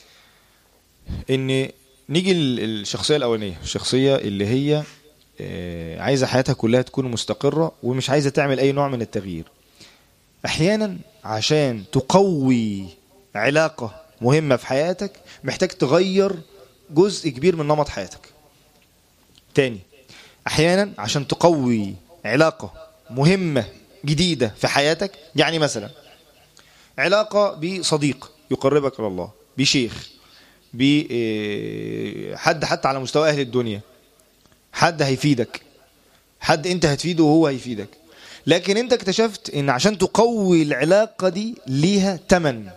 ان نيجي الشخصيه الاولانيه، الشخصيه اللي هي عايزه حياتها كلها تكون مستقره ومش عايزه تعمل اي نوع من التغيير. احيانا عشان تقوي علاقه مهمه في حياتك محتاج تغير جزء كبير من نمط حياتك. تاني، احيانا عشان تقوي علاقه مهمه جديده في حياتك، يعني مثلا علاقه بصديق يقربك الى الله، بشيخ، بحد حتى على مستوى اهل الدنيا، حد هيفيدك، حد انت هتفيده وهو هيفيدك، لكن انت اكتشفت ان عشان تقوي العلاقة دي ليها تمن.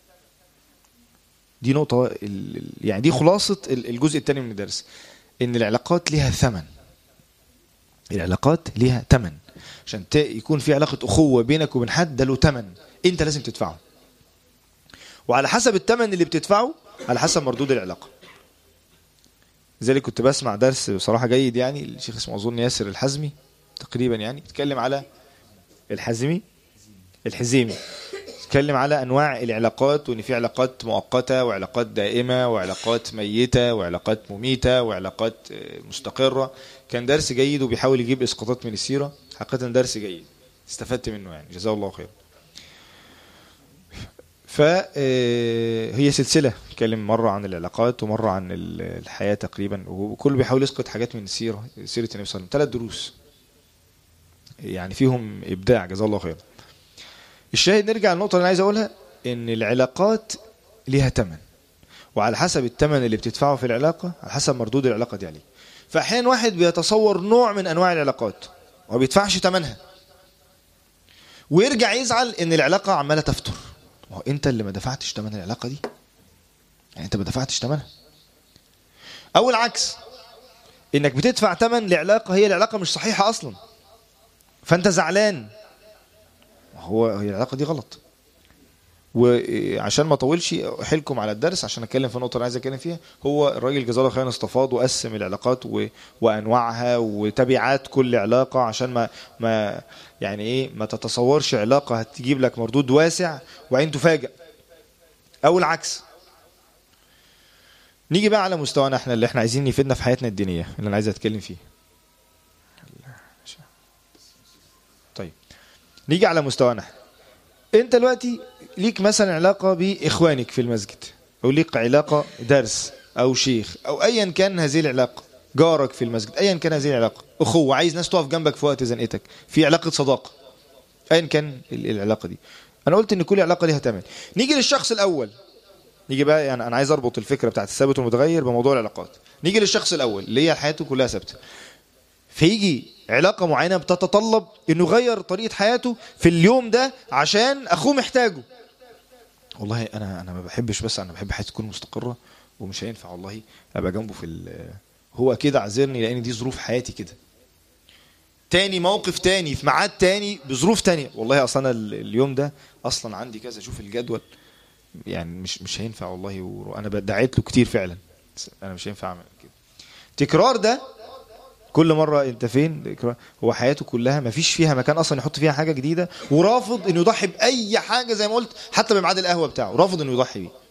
دي نقطة يعني، دي خلاصة الجزء الثاني من الدرس، ان العلاقات ليها ثمن. العلاقات ليها تمن، عشان يكون في علاقة اخوة بينك وبين حد ده له تمن انت لازم تدفعه، وعلى حسب التمن اللي بتدفعه على حسب مردود العلاقة. لذلك كنت بسمع درس بصراحة جيد يعني، الشيخ اسمه أظن ياسر الحزمي تقريبا، يعني بيتكلم على الحزمي الحزيمي بيتكلم على أنواع العلاقات، وإن في علاقات مؤقتة وعلاقات دائمة وعلاقات ميتة وعلاقات مميتة وعلاقات مستقرة. كان درس جيد وبيحاول يجيب إسقاطات من السيرة، حقيقة درس جيد استفدت منه يعني، جزاه الله خير. فهي سلسلة بيتكلم مرة عن العلاقات ومرة عن الحياة تقريبا، وكله بيحاول يسقط حاجات من السيرة، سيرة النبي صلى الله عليه وسلم. ثلاث دروس يعني فيهم إبداع، جزاه الله خير. الشاهد نرجع للنقطة اللي أنا عايز أقولها، إن العلاقات ليها تمن، وعلى حسب التمن اللي بتدفعه في العلاقة على حسب مردود العلاقة دي عليه. فأحيانا واحد بيتصور نوع من أنواع العلاقات وما بيدفعش تمنها، ويرجع يزعل إن العلاقة عمالة تفتر. ما هو انت اللي ما دفعتش ثمن العلاقه دي، يعني انت ما دفعتش ثمنها. او العكس، انك بتدفع ثمن لعلاقه هي العلاقه مش صحيحه اصلا، فانت زعلان. ما هو هي العلاقه دي غلط. وعشان ما اطولش احيلكم على الدرس عشان اتكلم في النقطه اللي عايز اتكلم فيها، هو الراجل جزاه الله خيرا استفاض وقسم العلاقات و... وانواعها وتبعات كل علاقه، عشان ما ما يعني ايه ما تتصورش علاقه هتجيب لك مردود واسع وعين تفاجئ، او العكس. نيجي بقى على مستوانا احنا اللي احنا عايزين يفيدنا في حياتنا الدينيه، اللي انا عايز اتكلم فيه. طيب نيجي على مستوانا احنا. انت دلوقتي ليك مثلا علاقة باخوانك في المسجد، او ليك علاقة درس او شيخ او ايا كان هذه العلاقة، جارك في المسجد، ايا كان هذه العلاقة، اخوة، عايز ناس تقف جنبك في وقت زنقتك، في علاقة صداقة، ايا كان العلاقة دي. انا قلت ان كل علاقة ليها تمن. نيجي للشخص الاول، نيجي بقى يعني انا عايز اربط الفكرة بتاعت الثابت والمتغير بموضوع العلاقات. نيجي للشخص الاول اللي هي حياته كلها ثابتة، فيجي علاقة معينة بتتطلب انه يغير طريقة حياته في اليوم ده عشان اخوه محتاجه. والله انا انا ما بحبش، بس انا بحب حياتي تكون مستقرة ومش هينفع والله ابقى جنبه في هو كده عذرني لان دي ظروف حياتي كده. تاني موقف تاني في ميعاد تاني بظروف تانية، والله اصلا اليوم ده اصلا عندي كذا، شوف الجدول يعني مش مش هينفع والله، وانا بدعيت له كتير فعلا، انا مش هينفع اعمل كده. تكرار ده كل مرة انت فين، هو حياته كلها ما فيش فيها مكان اصلا يحط فيها حاجة جديدة، ورافض انه يضحي باي حاجة زي ما قلت، حتى بميعاد القهوة بتاعه رافض انه يضحي بيه.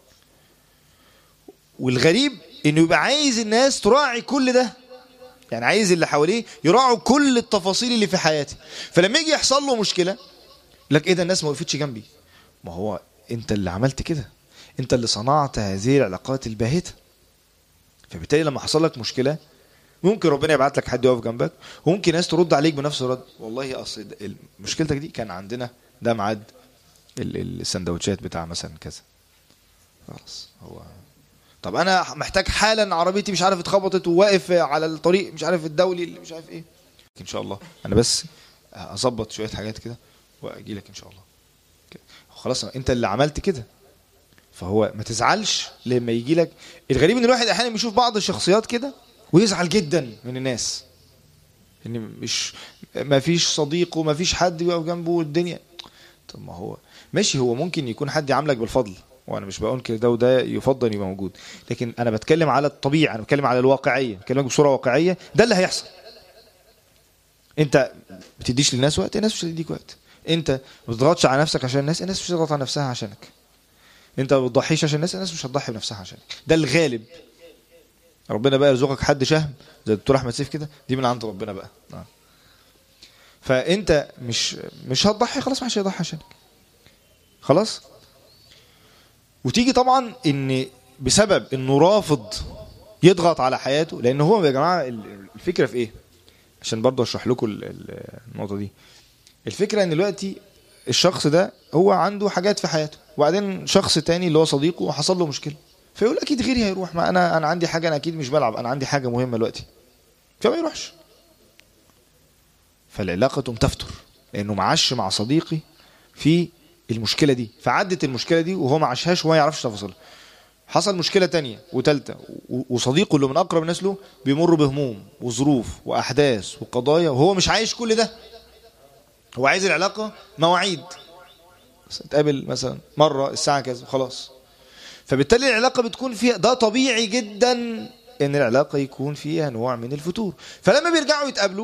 والغريب انه يبقى عايز الناس تراعي كل ده، يعني عايز اللي حواليه يراعوا كل التفاصيل اللي في حياتي. فلما يجي يحصل له مشكلة لك ايه ده الناس ما وقفتش جنبي، ما هو انت اللي عملت كده، انت اللي صنعت هذه العلاقات الباهتة. فبالتالي لما حصل لك مشكلة ممكن ربنا يبعت لك حد يقف جنبك، وممكن ناس ترد عليك بنفس الرد، والله اصل مشكلتك دي كان عندنا ده ميعاد السندوتشات بتاع مثلا كذا، خلاص. هو طب انا محتاج حالا، عربيتي مش عارف اتخبطت وواقف على الطريق مش عارف الدولي اللي مش عارف ايه، ان شاء الله انا بس اظبط شويه حاجات كده واجي لك ان شاء الله. خلاص انت اللي عملت كده، فهو ما تزعلش لما يجي لك. الغريب ان الواحد احيانا بيشوف بعض الشخصيات كده ويزعل جدا من الناس، ان مش ما فيش صديق وما فيش حد بيقف جنبه الدنيا. طب ما هو ماشي، هو ممكن يكون حد يعاملك بالفضل، وانا مش بقول كده ده وده يفضل يبقى موجود، لكن انا بتكلم على الطبيعه، انا بتكلم على الواقعيه، بتكلم بصوره واقعيه. ده اللي هيحصل. انت بتديش للناس وقت، الناس مش هتديك وقت. انت ما بتضغطش على نفسك عشان الناس، الناس مش هتضغط على نفسها عشانك. انت ما بتضحيش عشان الناس، الناس مش هتضحي بنفسها عشانك. ده الغالب. ربنا بقى يرزقك حد شهم زي الدكتور احمد سيف كده، دي من عند ربنا بقى. نعم. فانت مش مش هتضحي، خلاص ما حدش هيضحي عشانك خلاص. وتيجي طبعا ان بسبب انه رافض يضغط على حياته، لان هو يا جماعه الفكره في ايه، عشان برضه اشرح لكم النقطه دي. الفكره ان دلوقتي الشخص ده هو عنده حاجات في حياته، وبعدين شخص تاني اللي هو صديقه حصل له مشكله، فيقول اكيد غيري هيروح، ما انا انا عندي حاجه، انا اكيد مش بلعب، انا عندي حاجه مهمه دلوقتي، فما يروحش. فالعلاقه تفتر لانه معاش مع صديقي في المشكله دي، فعدت المشكله دي وهو ما عاشهاش وما يعرفش تفاصيلها. حصل مشكله تانية وثالثه، وصديقه اللي من اقرب الناس له بيمر بهموم وظروف واحداث وقضايا، وهو مش عايش كل ده. هو عايز العلاقه مواعيد، تقابل مثلا مره الساعه كذا خلاص. فبالتالي العلاقه بتكون فيها، ده طبيعي جدا ان العلاقه يكون فيها نوع من الفتور. فلما بيرجعوا يتقابلوا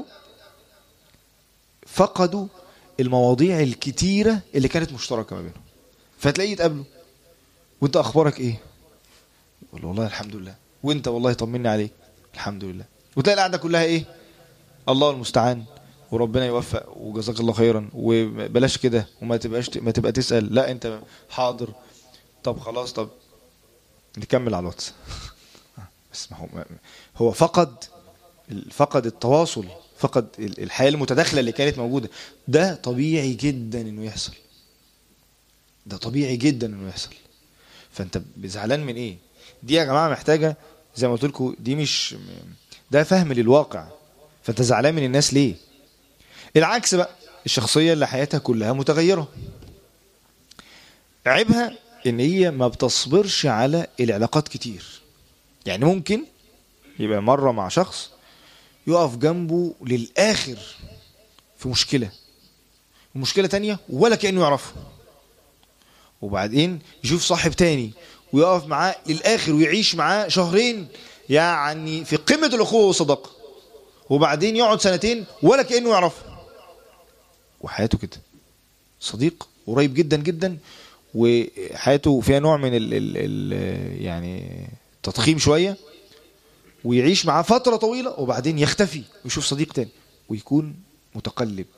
فقدوا المواضيع الكتيره اللي كانت مشتركه ما بينهم. فتلاقيه يتقابلوا، وانت اخبارك ايه؟ يقول والله الحمد لله. وانت والله طمني عليك، الحمد لله. وتلاقي القعده كلها ايه؟ الله المستعان، وربنا يوفق، وجزاك الله خيرا، وبلاش كده، وما تبقاش ما تبقى تسال، لا انت حاضر، طب خلاص، طب نكمل على الواتس. بس ما هو هو فقد فقد التواصل، فقد الحياه المتداخله اللي كانت موجوده. ده طبيعي جدا انه يحصل، ده طبيعي جدا انه يحصل. فانت زعلان من ايه؟ دي يا جماعه محتاجه زي ما قلت لكم، دي مش ده فهم للواقع. فانت زعلان من الناس ليه؟ العكس بقى، الشخصيه اللي حياتها كلها متغيره، عيبها ان هي ما بتصبرش على العلاقات كتير. يعني ممكن يبقى مره مع شخص يقف جنبه للاخر في مشكله، ومشكله تانية ولا كانه يعرفه، وبعدين يشوف صاحب تاني ويقف معاه للآخر ويعيش معاه شهرين يعني في قمة الأخوة والصداقة، وبعدين يقعد سنتين ولا كأنه يعرفه، وحياته كده صديق قريب جدا جدا، وحياته فيها نوع من ال ال ال يعني تضخيم شوية، ويعيش معاه فترة طويلة وبعدين يختفي ويشوف صديق تاني ويكون متقلب.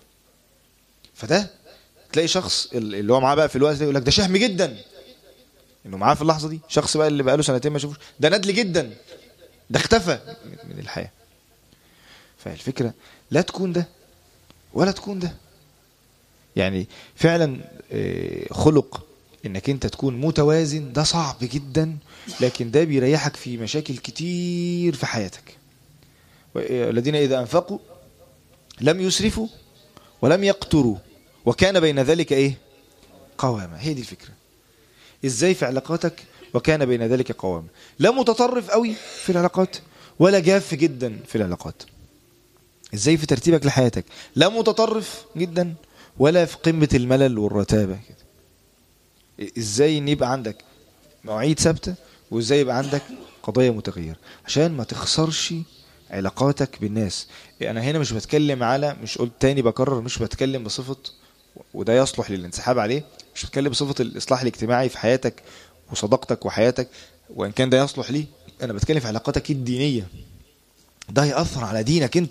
فده تلاقي شخص اللي هو معاه بقى في الوقت ده يقول لك ده شهم جدا انه معاه في اللحظه دي. شخص بقى اللي بقى له سنتين ما شافوش، ده ندل جدا، ده اختفى من الحياه. فالفكره لا تكون ده ولا تكون ده. يعني فعلا خلق انك انت تكون متوازن، ده صعب جدا، لكن ده بيريحك في مشاكل كتير في حياتك. الذين اذا انفقوا لم يسرفوا ولم يقتروا وكان بين ذلك ايه؟ قوامة. هي دي الفكرة. ازاي في علاقاتك وكان بين ذلك قوامة، لا متطرف قوي في العلاقات ولا جاف جدا في العلاقات. ازاي في ترتيبك لحياتك لا متطرف جدا ولا في قمة الملل والرتابة كده. ازاي ان يبقى عندك مواعيد ثابتة، وازاي يبقى عندك قضايا متغيرة، عشان ما تخسرش علاقاتك بالناس. انا هنا مش بتكلم على، مش قلت تاني بكرر، مش بتكلم بصفة وده يصلح للانسحاب عليه، مش بتكلم بصفة الإصلاح الاجتماعي في حياتك وصداقتك وحياتك، وإن كان ده يصلح ليه. أنا بتكلم في علاقاتك الدينية، ده يأثر على دينك أنت.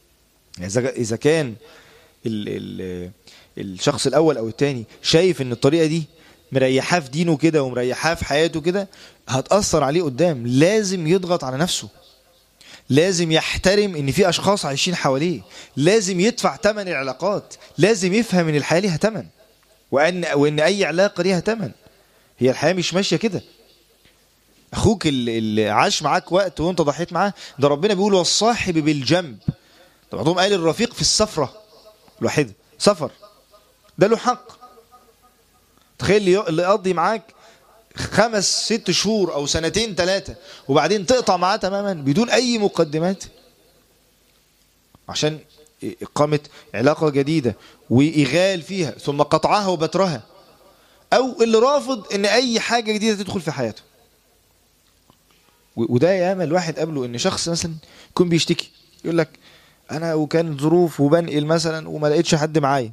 إذا كان ال ال الشخص الأول أو التاني شايف إن الطريقة دي مريحاه في دينه كده ومريحاه في حياته كده، هتأثر عليه قدام. لازم يضغط على نفسه، لازم يحترم ان في اشخاص عايشين حواليه، لازم يدفع ثمن العلاقات، لازم يفهم ان الحياة ليها ثمن، وان وان اي علاقة ليها ثمن. هي الحياة مش ماشية كده. اخوك اللي عاش معاك وقت وانت ضحيت معاه، ده ربنا بيقول والصاحب بالجنب. طب بعضهم قال الرفيق في السفرة الواحدة، سفر ده له حق. تخيل اللي يقضي معاك خمس ست شهور او سنتين ثلاثة وبعدين تقطع معاه تماما بدون اي مقدمات. عشان إقامة علاقة جديدة وإغال فيها ثم قطعها وبترها، أو اللي رافض إن أي حاجة جديدة تدخل في حياته. وده ياما الواحد قبله إن شخص مثلا يكون بيشتكي يقول لك أنا وكان ظروف وبنقل مثلا وما لقيتش حد معايا.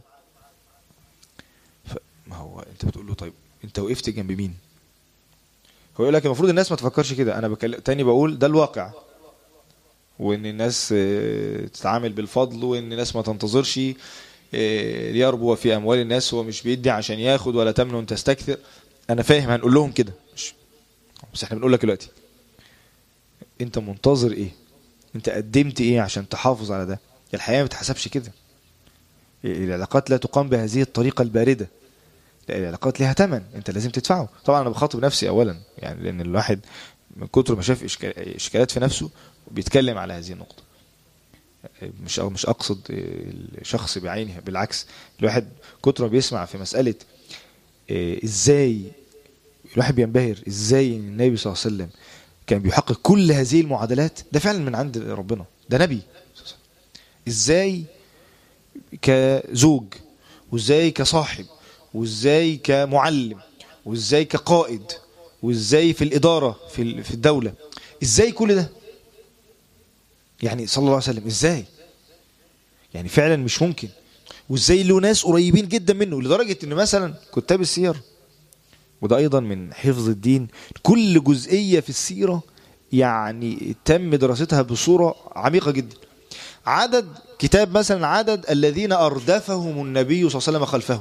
ما هو أنت بتقول له طيب أنت وقفت جنب مين؟ هو يقول لك المفروض الناس ما تفكرش كده. أنا بكلم تاني بقول ده الواقع، وإن الناس تتعامل بالفضل، وإن الناس ما تنتظرش ليربو في أموال الناس، هو مش بيدي عشان ياخد ولا تمنن تستكثر. أنا فاهم هنقول لهم كده، بس احنا بنقول لك دلوقتي انت منتظر ايه؟ انت قدمت ايه عشان تحافظ على ده؟ الحياة ما بتحسبش كده. العلاقات لا تقام بهذه الطريقة الباردة. العلاقات لها ثمن انت لازم تدفعه. طبعا انا بخاطب نفسي اولا، يعني لان الواحد من كتر ما شاف اشكالات في نفسه بيتكلم على هذه النقطة. مش مش اقصد الشخص بعينها، بالعكس الواحد كتر ما بيسمع في مسألة ازاي الواحد بينبهر ازاي النبي صلى الله عليه وسلم كان بيحقق كل هذه المعادلات. ده فعلا من عند ربنا، ده نبي. ازاي كزوج، وازاي كصاحب، وازاي كمعلم، وازاي كقائد، وازاي في الإدارة في في الدولة، ازاي كل ده يعني صلى الله عليه وسلم ازاي يعني فعلا مش ممكن. وازاي له ناس قريبين جدا منه لدرجة ان مثلا كتاب السير، وده أيضا من حفظ الدين، كل جزئية في السيرة يعني تم دراستها بصورة عميقة جدا. عدد كتاب مثلا عدد الذين أردفهم النبي صلى الله عليه وسلم خلفه،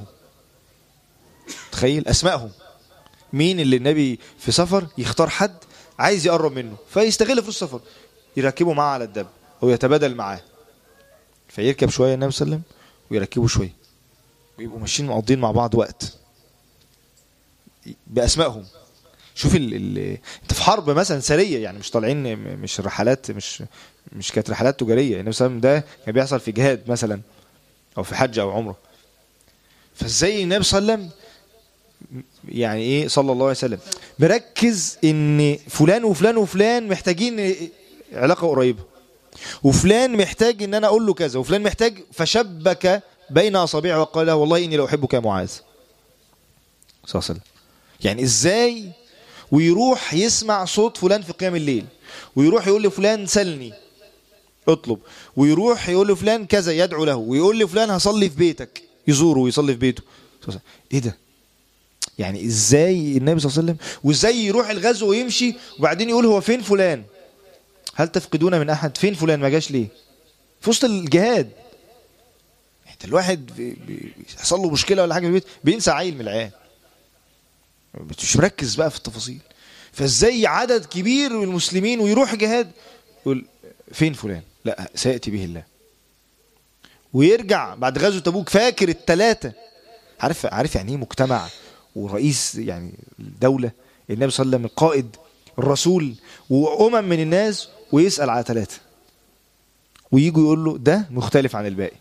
تخيل أسمائهم. مين اللي النبي في سفر يختار حد عايز يقرب منه فيستغل في السفر يركبه معاه على الدب أو يتبادل معاه، فيركب شوية النبي صلى الله عليه وسلم ويركبه شوية ويبقوا ماشيين مقضين مع بعض وقت بأسمائهم. شوف ال ال انت في حرب مثلا سريه، يعني مش طالعين، مش رحلات، مش مش كانت رحلات تجاريه. النبي صلى الله عليه وسلم ده كان بيحصل في جهاد مثلا او في حج او عمره. فازاي النبي صلى الله عليه وسلم يعني ايه صلى الله عليه وسلم مركز ان فلان وفلان وفلان محتاجين علاقه قريبه، وفلان محتاج ان انا اقول له كذا، وفلان محتاج، فشبك بين اصابعه وقال له والله اني لاحبك يا معاذ صلى الله عليه وسلم. يعني ازاي ويروح يسمع صوت فلان في قيام الليل، ويروح يقول لفلان سلني اطلب، ويروح يقول لفلان كذا يدعو له، ويقول لفلان هصلي في بيتك يزوره ويصلي في بيته. ايه ده؟ يعني ازاي النبي صلى الله عليه وسلم، وازاي يروح الغزو ويمشي وبعدين يقول هو فين فلان؟ هل تفقدون من احد؟ فين فلان ما جاش ليه في وسط الجهاد؟ انت الواحد بيحصل له مشكله ولا حاجه في البيت بينسى عيل من العيال، مش مركز بقى في التفاصيل. فازاي عدد كبير من المسلمين ويروح جهاد يقول فين فلان؟ لا سيأتي به الله. ويرجع بعد غزوة تبوك فاكر الثلاثة. عارف عارف يعني ايه مجتمع ورئيس يعني الدولة النبي صلى الله عليه وسلم القائد الرسول وأمم من الناس، ويسأل على ثلاثة وييجوا يقول له ده مختلف عن الباقي.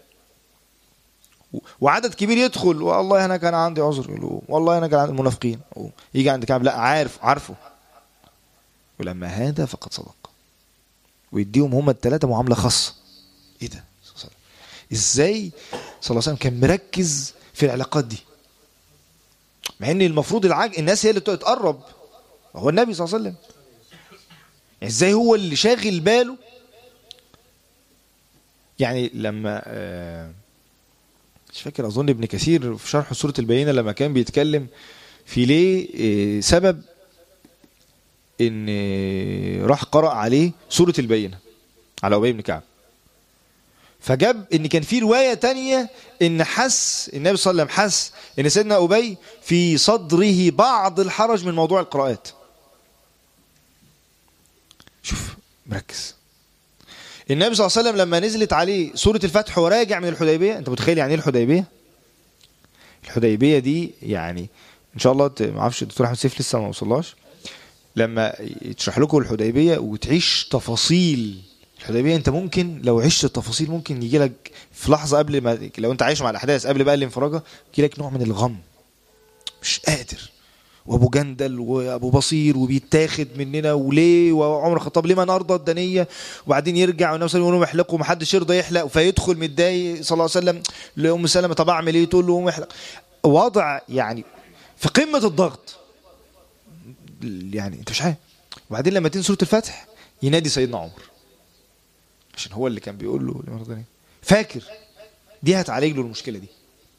وعدد كبير يدخل والله انا كان عندي عذر، يقولوا والله انا كان عندي المنافقين، يجي عند كعب لا عارف عارفه، ولما هذا فقد صدق، ويديهم هم الثلاثه معامله خاصه. ايه ده؟ ازاي صلى الله عليه وسلم كان مركز في العلاقات دي، مع ان المفروض العج... الناس هي اللي تقرب، هو النبي صلى الله عليه وسلم. يعني ازاي هو اللي شاغل باله. يعني لما آه مش فاكر اظن ابن كثير في شرح سورة البينة لما كان بيتكلم في ليه سبب ان راح قرأ عليه سورة البينة على أبي بن كعب، فجاب ان كان في رواية تانية ان حس النبي صلى الله عليه وسلم حس ان سيدنا أبي في صدره بعض الحرج من موضوع القراءات. شوف مركز. النبي صلى الله عليه وسلم لما نزلت عليه سورة الفتح وراجع من الحديبية، انت متخيل يعني ايه الحديبية؟ الحديبية دي يعني ان شاء الله ما اعرفش الدكتور احمد سيف لسه ما وصلهاش، لما يشرح لكم الحديبية وتعيش تفاصيل الحديبية، انت ممكن لو عشت التفاصيل ممكن يجي لك في لحظة قبل ما، لو انت عايش مع الاحداث قبل بقى الانفراجة، يجي لك نوع من الغم، مش قادر، وابو جندل وابو بصير وبيتاخد مننا وليه، وعمر الخطاب ليه ما نرضى الدنيه، وبعدين يرجع والنبي صلى الله عليه وسلم يحلق ومحدش يرضى يحلق، فيدخل متضايق صلى الله عليه وسلم لام سلمة طب اعمل ايه، تقول له قوم احلق. وضع يعني في قمه الضغط، يعني انت مش عارف. وبعدين لما تنزل سوره الفتح ينادي سيدنا عمر عشان هو اللي كان بيقول له فاكر دي هتعالج له المشكله دي،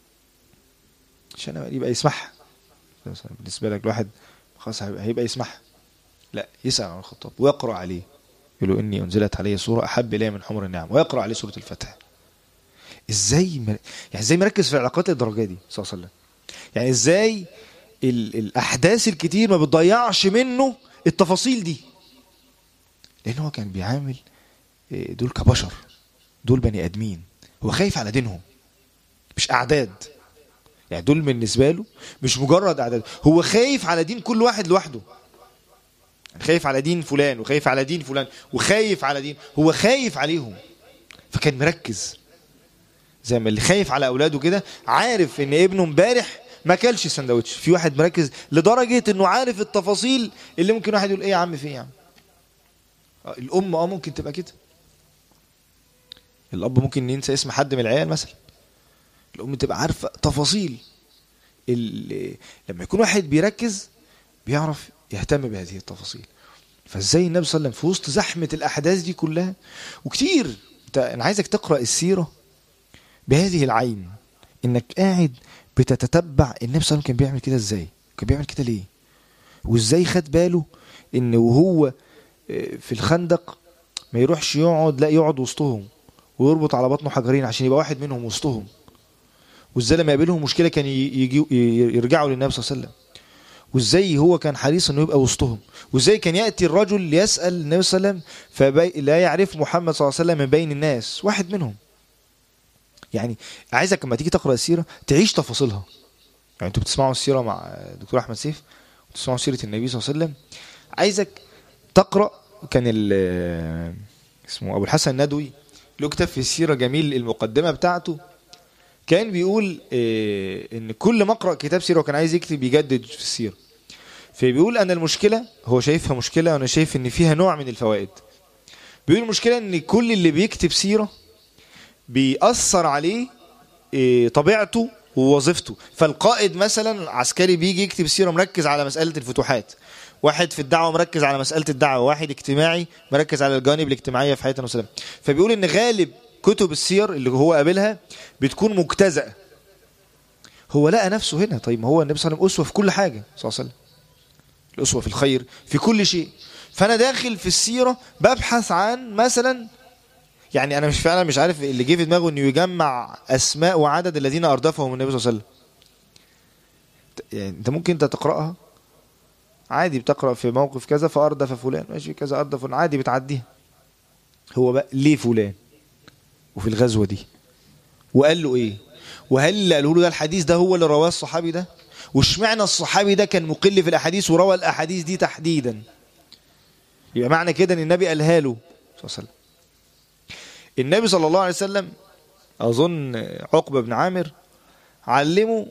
عشان يبقى يسمعها. بالنسبه لك الواحد خلاص هيبقى يسمعها، لا يسال عن الخطاب ويقرا عليه، يقول له اني انزلت علي سوره احب الي من حمر النعم، ويقرا عليه سوره الفتح. ازاي م... يعني ازاي مركز في العلاقات الدرجه دي صلى الله عليه وسلم؟ يعني ازاي ال... الاحداث الكتير ما بتضيعش منه التفاصيل دي، لان هو كان بيعامل دول كبشر، دول بني ادمين، هو خايف على دينهم مش اعداد. يعني دول بالنسبه له مش مجرد اعداد، هو خايف على دين كل واحد لوحده، خايف على دين فلان وخايف على دين فلان وخايف على دين، هو خايف عليهم. فكان مركز زي ما اللي خايف على اولاده كده، عارف ان ابنه امبارح ما كلش سندوتش، في واحد مركز لدرجه انه عارف التفاصيل اللي ممكن واحد يقول ايه يا عم في ايه يا عم. الام اه ممكن تبقى كده، الاب ممكن ينسى اسم حد من العيال مثلا، الام تبقى عارفه تفاصيل. لما يكون واحد بيركز بيعرف يهتم بهذه التفاصيل. فازاي النبي صلى الله عليه وسلم في وسط زحمه الاحداث دي كلها، وكتير انا عايزك تقرا السيره بهذه العين، انك قاعد بتتتبع النبي صلى الله عليه وسلم كان بيعمل كده ازاي، كان بيعمل كده ليه، وازاي خد باله ان وهو في الخندق ما يروحش يقعد، لا يقعد وسطهم ويربط على بطنه حجرين عشان يبقى واحد منهم وسطهم. وازاي لما يقابلهم مشكله كان يجي يرجعوا للنبي صلى الله عليه وسلم، وازاي هو كان حريص انه يبقى وسطهم، وازاي كان ياتي الرجل ليسال النبي صلى الله عليه وسلم فلا يعرف محمد صلى الله عليه وسلم من بين الناس، واحد منهم. يعني عايزك لما تيجي تقرا السيره تعيش تفاصيلها. يعني انتوا بتسمعوا السيره مع دكتور احمد سيف، بتسمعوا سيره النبي صلى الله عليه وسلم، عايزك تقرا. كان اسمه ابو الحسن الندوي له كتاب في السيره جميل، المقدمه بتاعته كان بيقول إيه ان كل ما اقرا كتاب سيره وكان عايز يكتب يجدد في السيره، فبيقول ان المشكله هو شايفها مشكله وانا شايف ان فيها نوع من الفوائد. بيقول المشكله ان كل اللي بيكتب سيره بيأثر عليه إيه طبيعته ووظيفته. فالقائد مثلا عسكري بيجي يكتب سيره مركز على مساله الفتوحات، واحد في الدعوه مركز على مساله الدعوه، واحد اجتماعي مركز على الجوانب الاجتماعيه في حياه النبي صلى الله عليه وسلم. فبيقول ان غالب كتب السير اللي هو قابلها بتكون مجتزأة. هو لقى نفسه هنا، طيب ما هو النبي صلى الله عليه وسلم أسوة في كل حاجة صلى الله عليه وسلم، الأسوة في الخير في كل شيء. فأنا داخل في السيرة ببحث عن مثلا، يعني أنا مش فعلا مش عارف اللي جه في دماغه إنه يجمع أسماء وعدد الذين أردفهم النبي صلى الله عليه وسلم. يعني أنت ممكن أنت تقرأها عادي، بتقرأ في موقف كذا فأردف فلان، ماشي كذا أردف فلان، عادي بتعديها. هو بقى ليه فلان وفي الغزوة دي وقال له ايه، وهل اللي قاله له ده الحديث ده هو اللي رواه الصحابي ده، واشمعنى الصحابي ده كان مقل في الاحاديث وروى الاحاديث دي تحديدا. يبقى معنى كده ان النبي قالها له صلى الله عليه وسلم. النبي صلى الله عليه وسلم اظن عقبة بن عامر علمه،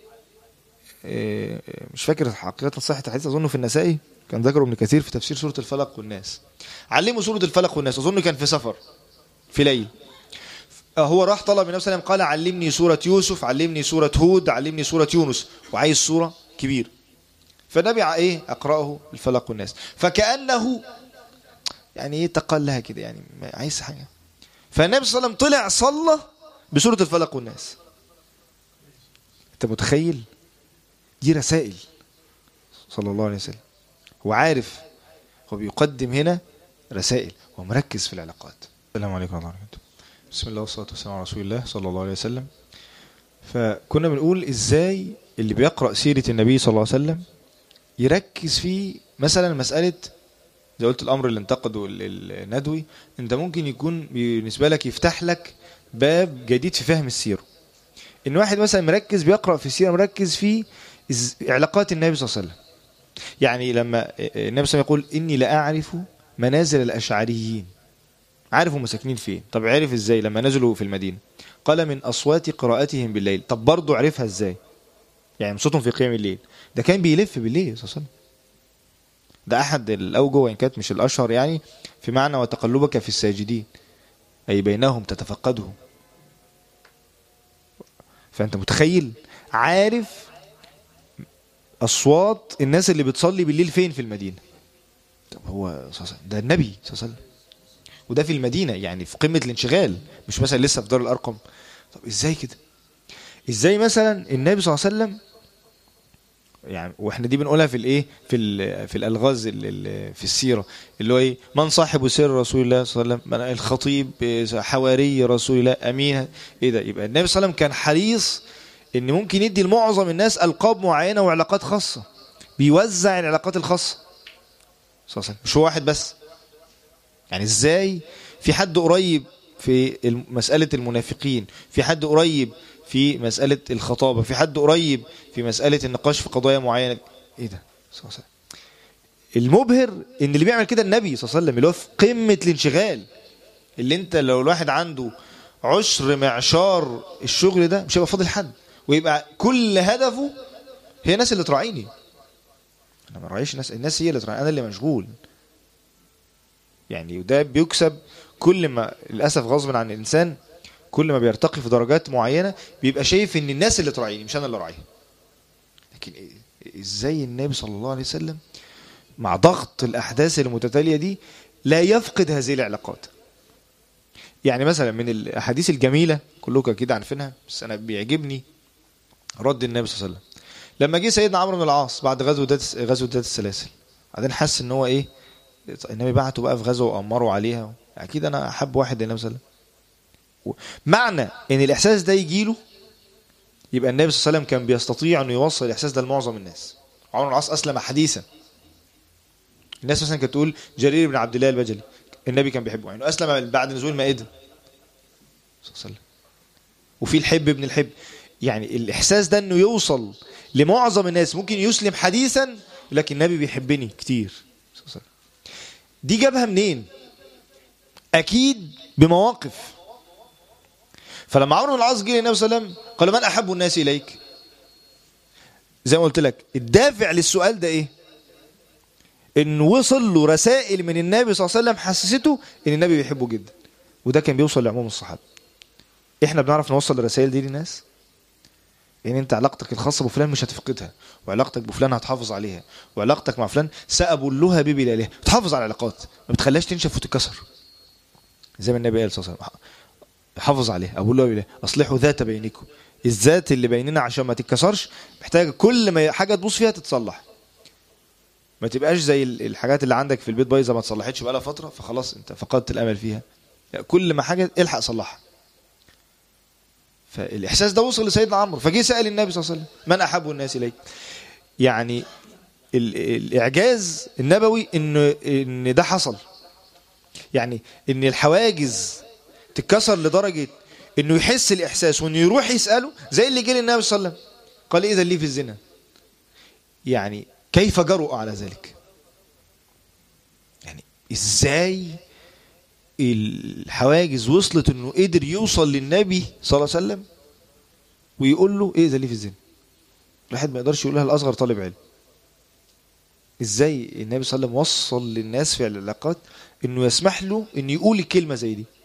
مش فاكر حقيقة صحة الحديث، اظنه في النسائي كان ذكره ابن كثير في تفسير سورة الفلق والناس، علمه سورة الفلق والناس، اظن كان في سفر في ليل، هو راح طلب النبي صلى الله عليه وسلم قال علمني سورة يوسف، علمني سورة هود، علمني سورة يونس، وعايز سورة كبير. فالنبي ايه اقرأه الفلق والناس، فكأنه يعني ايه تقلها كده، يعني عايز حاجة. فالنبي صلى الله عليه وسلم طلع صلى بسورة الفلق والناس. انت متخيل؟ دي رسائل صلى الله عليه وسلم، هو عارف هو بيقدم هنا رسائل ومركز في العلاقات. السلام عليكم ورحمة الله وبركاته. بسم الله والصلاة والسلام على رسول الله صلى الله عليه وسلم. فكنا بنقول ازاي اللي بيقرأ سيرة النبي صلى الله عليه وسلم يركز في مثلا مسألة زي قلت الأمر اللي انتقده الندوي، انت ممكن يكون بالنسبة لك يفتح لك باب جديد في فهم السيرة. ان واحد مثلا مركز بيقرأ في السيرة مركز في علاقات النبي صلى الله عليه وسلم. يعني لما النبي صلى الله عليه وسلم يقول إني لا أعرف منازل الأشعريين، عارفوا مساكنين فين. طب عرف ازاي لما نزلوا في المدينة؟ قال من أصوات قراءتهم بالليل. طب برضو عرفها ازاي؟ يعني صوتهم في قيام الليل. ده كان بيلف بالليل صلى الله عليه وسلم. ده احد الاوجه وان كانت مش الاشهر يعني في معنى وتقلبك في الساجدين، اي بينهم تتفقدهم. فانت متخيل عارف اصوات الناس اللي بتصلي بالليل فين في المدينه. طب هو ده النبي صلى الله عليه وسلم، وده في المدينه يعني في قمه الانشغال، مش مثلا لسه في دار الارقم. طب ازاي كده؟ ازاي مثلا النبي صلى الله عليه وسلم يعني، واحنا دي بنقولها في الايه في ال في الالغاز في السيره اللي هو ايه، من صاحب سر رسول الله صلى الله عليه وسلم، الخطيب حواري رسول الله امين. ايه ده؟ يبقى النبي صلى الله عليه وسلم كان حريص ان ممكن يدي لمعظم الناس القاب معينه وعلاقات خاصه، بيوزع العلاقات الخاصه صلى الله عليه وسلم، مش هو واحد بس. يعني ازاي في حد قريب في مساله المنافقين، في حد قريب في مسألة الخطابة، في حد قريب في مسألة النقاش في قضايا معينة. ايه ده؟ صلى الله عليه وسلم. المبهر ان اللي بيعمل كده النبي صلى الله عليه وسلم، اللي هو في قمة الانشغال، اللي انت لو الواحد عنده عشر معشار الشغل ده مش هيبقى فاضل حد، ويبقى كل هدفه هي الناس اللي تراعيني. انا ما راعيش الناس، الناس هي اللي تراعيني، انا اللي مشغول يعني. وده بيكسب كل ما للأسف غصب عن الإنسان، كل ما بيرتقي في درجات معينة بيبقى شايف ان الناس اللي تراعيني مش انا اللي راعيها. لكن ازاي النبي صلى الله عليه وسلم مع ضغط الاحداث المتتالية دي لا يفقد هذه العلاقات؟ يعني مثلا من الاحاديث الجميلة كلكم اكيد عارفينها، بس انا بيعجبني رد النبي صلى الله عليه وسلم لما جه سيدنا عمرو بن العاص بعد غزوة ذات غزوة ذات السلاسل. بعدين حس ان هو ايه، النبي بعته بقى في غزوة وامره عليها، اكيد انا احب واحد للنبي صلى الله عليه وسلم. معنى ان الاحساس ده يجيله يبقى النبي صلى الله عليه وسلم كان بيستطيع انه يوصل الاحساس ده لمعظم الناس. عمرو بن العاص اسلم حديثا، الناس مثلا كانت تقول جرير بن عبد الله البجلي النبي كان بيحبه، يعني اسلم بعد نزول المائده صلى الله عليه وسلم. وفي الحب ابن الحب، يعني الاحساس ده انه يوصل لمعظم الناس، ممكن يسلم حديثا لكن النبي بيحبني كتير صلى الله عليه وسلم. دي جابها منين؟ اكيد بمواقف. فلما عمرو بن العاص جه للنبي صلى الله عليه وسلم قال من احب الناس اليك، زي ما قلت لك الدافع للسؤال ده ايه؟ ان وصل له رسائل من النبي صلى الله عليه وسلم حسسته ان النبي بيحبه جدا، وده كان بيوصل لعموم الصحابه. احنا بنعرف نوصل الرسائل دي للناس، ان انت علاقتك الخاصه بفلان مش هتفقدها، وعلاقتك بفلان هتحافظ عليها، وعلاقتك مع فلان سأبلها ببلالها، تحافظ على العلاقات ما بتخليهاش تنشف وتتكسر، زي ما النبي قال صلى الله عليه وسلم حافظ عليها، أقول له بالله أصلحوا ذات بينكم. الذات اللي بيننا عشان ما تتكسرش محتاجة كل ما حاجة تبوظ فيها تتصلح، ما تبقاش زي الحاجات اللي عندك في البيت بايظة ما تصلحتش بقالها فترة فخلاص انت فقدت الأمل فيها، كل ما حاجة الحق صلحها. فالإحساس ده وصل لسيدنا عمرو، فجي سأل النبي صلى الله عليه وسلم من أحب الناس إليك. يعني الإعجاز النبوي إن إن ده حصل، يعني إن الحواجز تتكسر لدرجة انه يحس الاحساس وانه يروح يسأله، زي اللي جه للنبي صلى الله عليه وسلم قال اذا لي في الزنا. يعني كيف جرؤ على ذلك؟ يعني ازاي الحواجز وصلت انه قدر يوصل للنبي صلى الله عليه وسلم ويقول له اذا لي في الزنا؟ الواحد ما يقدرش يقولها لاصغر طالب علم. ازاي النبي صلى الله عليه وسلم وصل للناس في العلاقات انه يسمح له انه يقول الكلمة زي دي؟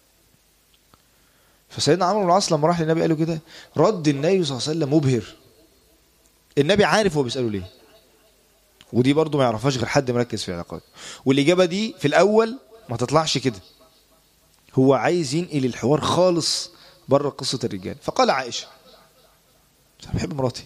فسيدنا عمرو بن العاص لما راح للنبي قال له كده، رد النبي صلى الله عليه وسلم مبهر. النبي عارف هو بيسأله ليه، ودي برضو ما يعرفهاش غير حد مركز في العلاقات. والإجابة دي في الأول ما تطلعش كده، هو عايز ينقل الحوار خالص بره قصة الرجال. فقال عائشة أنا بحب مراتي،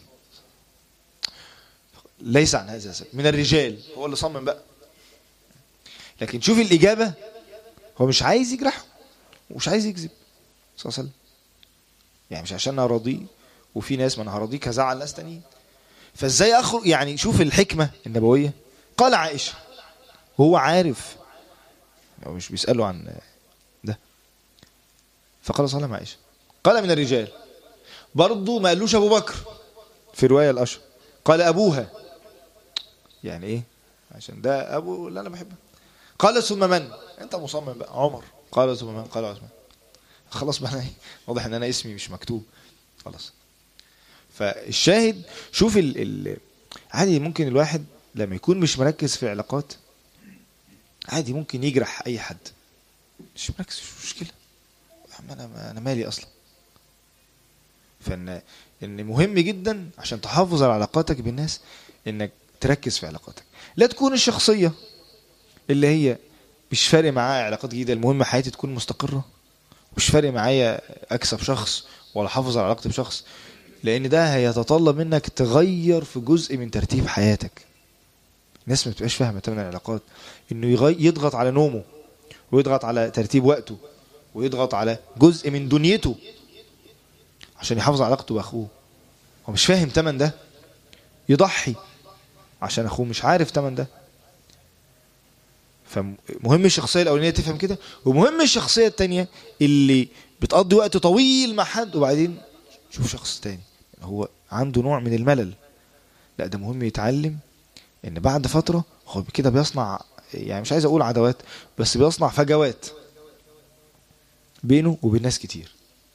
ليس عن هذا سبب من الرجال، هو اللي صمم بقى. لكن شوف الإجابة، هو مش عايز يجرحه ومش عايز يكذب صلى الله عليه وسلم، يعني مش عشان اراضيه وفي ناس ما انا هراضيك هزعل ناس تانيين. فازاي اخرج؟ يعني شوف الحكمة النبوية. قال عائشة وهو عارف هو مش بيسأله عن ده، فقال صلى الله عليه عائشة قال من الرجال. برضو ما قالوش ابو بكر في رواية الاشهر، قال ابوها، يعني ايه؟ عشان ده ابو اللي انا بحبه. قال ثم من؟ انت مصمم بقى. عمر. قال ثم من؟ قال عثمان. خلاص بقى واضح ان انا اسمي مش مكتوب خلاص. فالشاهد شوف ال ال عادي ممكن الواحد لما يكون مش مركز في علاقات عادي ممكن يجرح اي حد، مش مركز مش مشكله، انا انا مالي اصلا. فان ان مهم جدا عشان تحافظ على علاقاتك بالناس انك تركز في علاقاتك. لا تكون الشخصيه اللي هي مش فارق معايا علاقات جديده، المهم حياتي تكون مستقره، مش فارق معايا اكسب شخص ولا احافظ على علاقتي بشخص، لان ده هيتطلب منك تغير في جزء من ترتيب حياتك. الناس ما بتبقاش فاهمه تمن العلاقات، انه يضغط على نومه ويضغط على ترتيب وقته ويضغط على جزء من دنيته عشان يحافظ على علاقته باخوه. هو مش فاهم تمن ده، يضحي عشان اخوه مش عارف تمن ده. فمهم الشخصيه الاولانيه تفهم كده، ومهم الشخصيه الثانيه اللي بتقضي وقت طويل مع حد وبعدين شوف شخص تاني هو عنده نوع من الملل. لا ده مهم يتعلم ان بعد فتره هو كده بيصنع، يعني مش عايز اقول عداوات، بس بيصنع فجوات بينه وبين ناس كتير.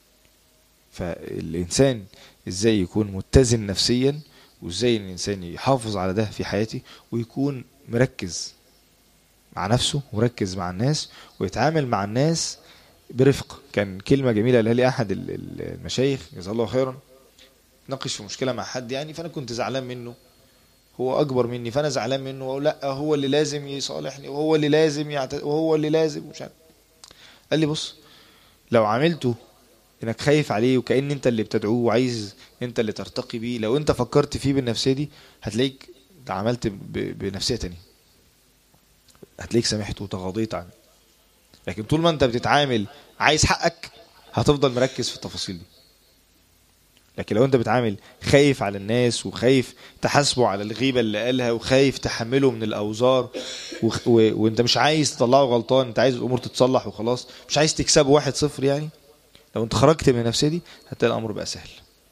فالإنسان إزاي يكون متزن نفسيا، وإزاي الإنسان يحافظ على ده في حياته ويكون مركز مع نفسه ومركز مع الناس ويتعامل مع الناس برفق. كان كلمة جميلة قالها لي أحد المشايخ جزاه الله خيرا، ناقش في مشكلة مع حد يعني، فأنا كنت زعلان منه، هو أكبر مني فأنا زعلان منه، وأقول لا هو اللي لازم يصالحني وهو اللي لازم يعتذر وهو اللي لازم مش عارف. قال لي بص، لو عملته انك خايف عليه وكأن انت اللي بتدعوه وعايز انت اللي ترتقي بيه، لو انت فكرت فيه بالنفسية دي هتلاقيك عملت بنفسية تانية، هتلاقيك سامحته وتغاضيت عنه. لكن طول ما انت بتتعامل عايز حقك هتفضل مركز في التفاصيل دي. لكن لو انت بتعامل خايف على الناس وخايف تحاسبه على الغيبة اللي قالها وخايف تحمله من الأوزار و... و... وانت مش عايز تطلعه غلطان، انت عايز الأمور تتصلح وخلاص، مش عايز تكسبه واحد صفر يعني، لو انت خرجت من النفسية دي هتلاقي الأمر بقى سهل.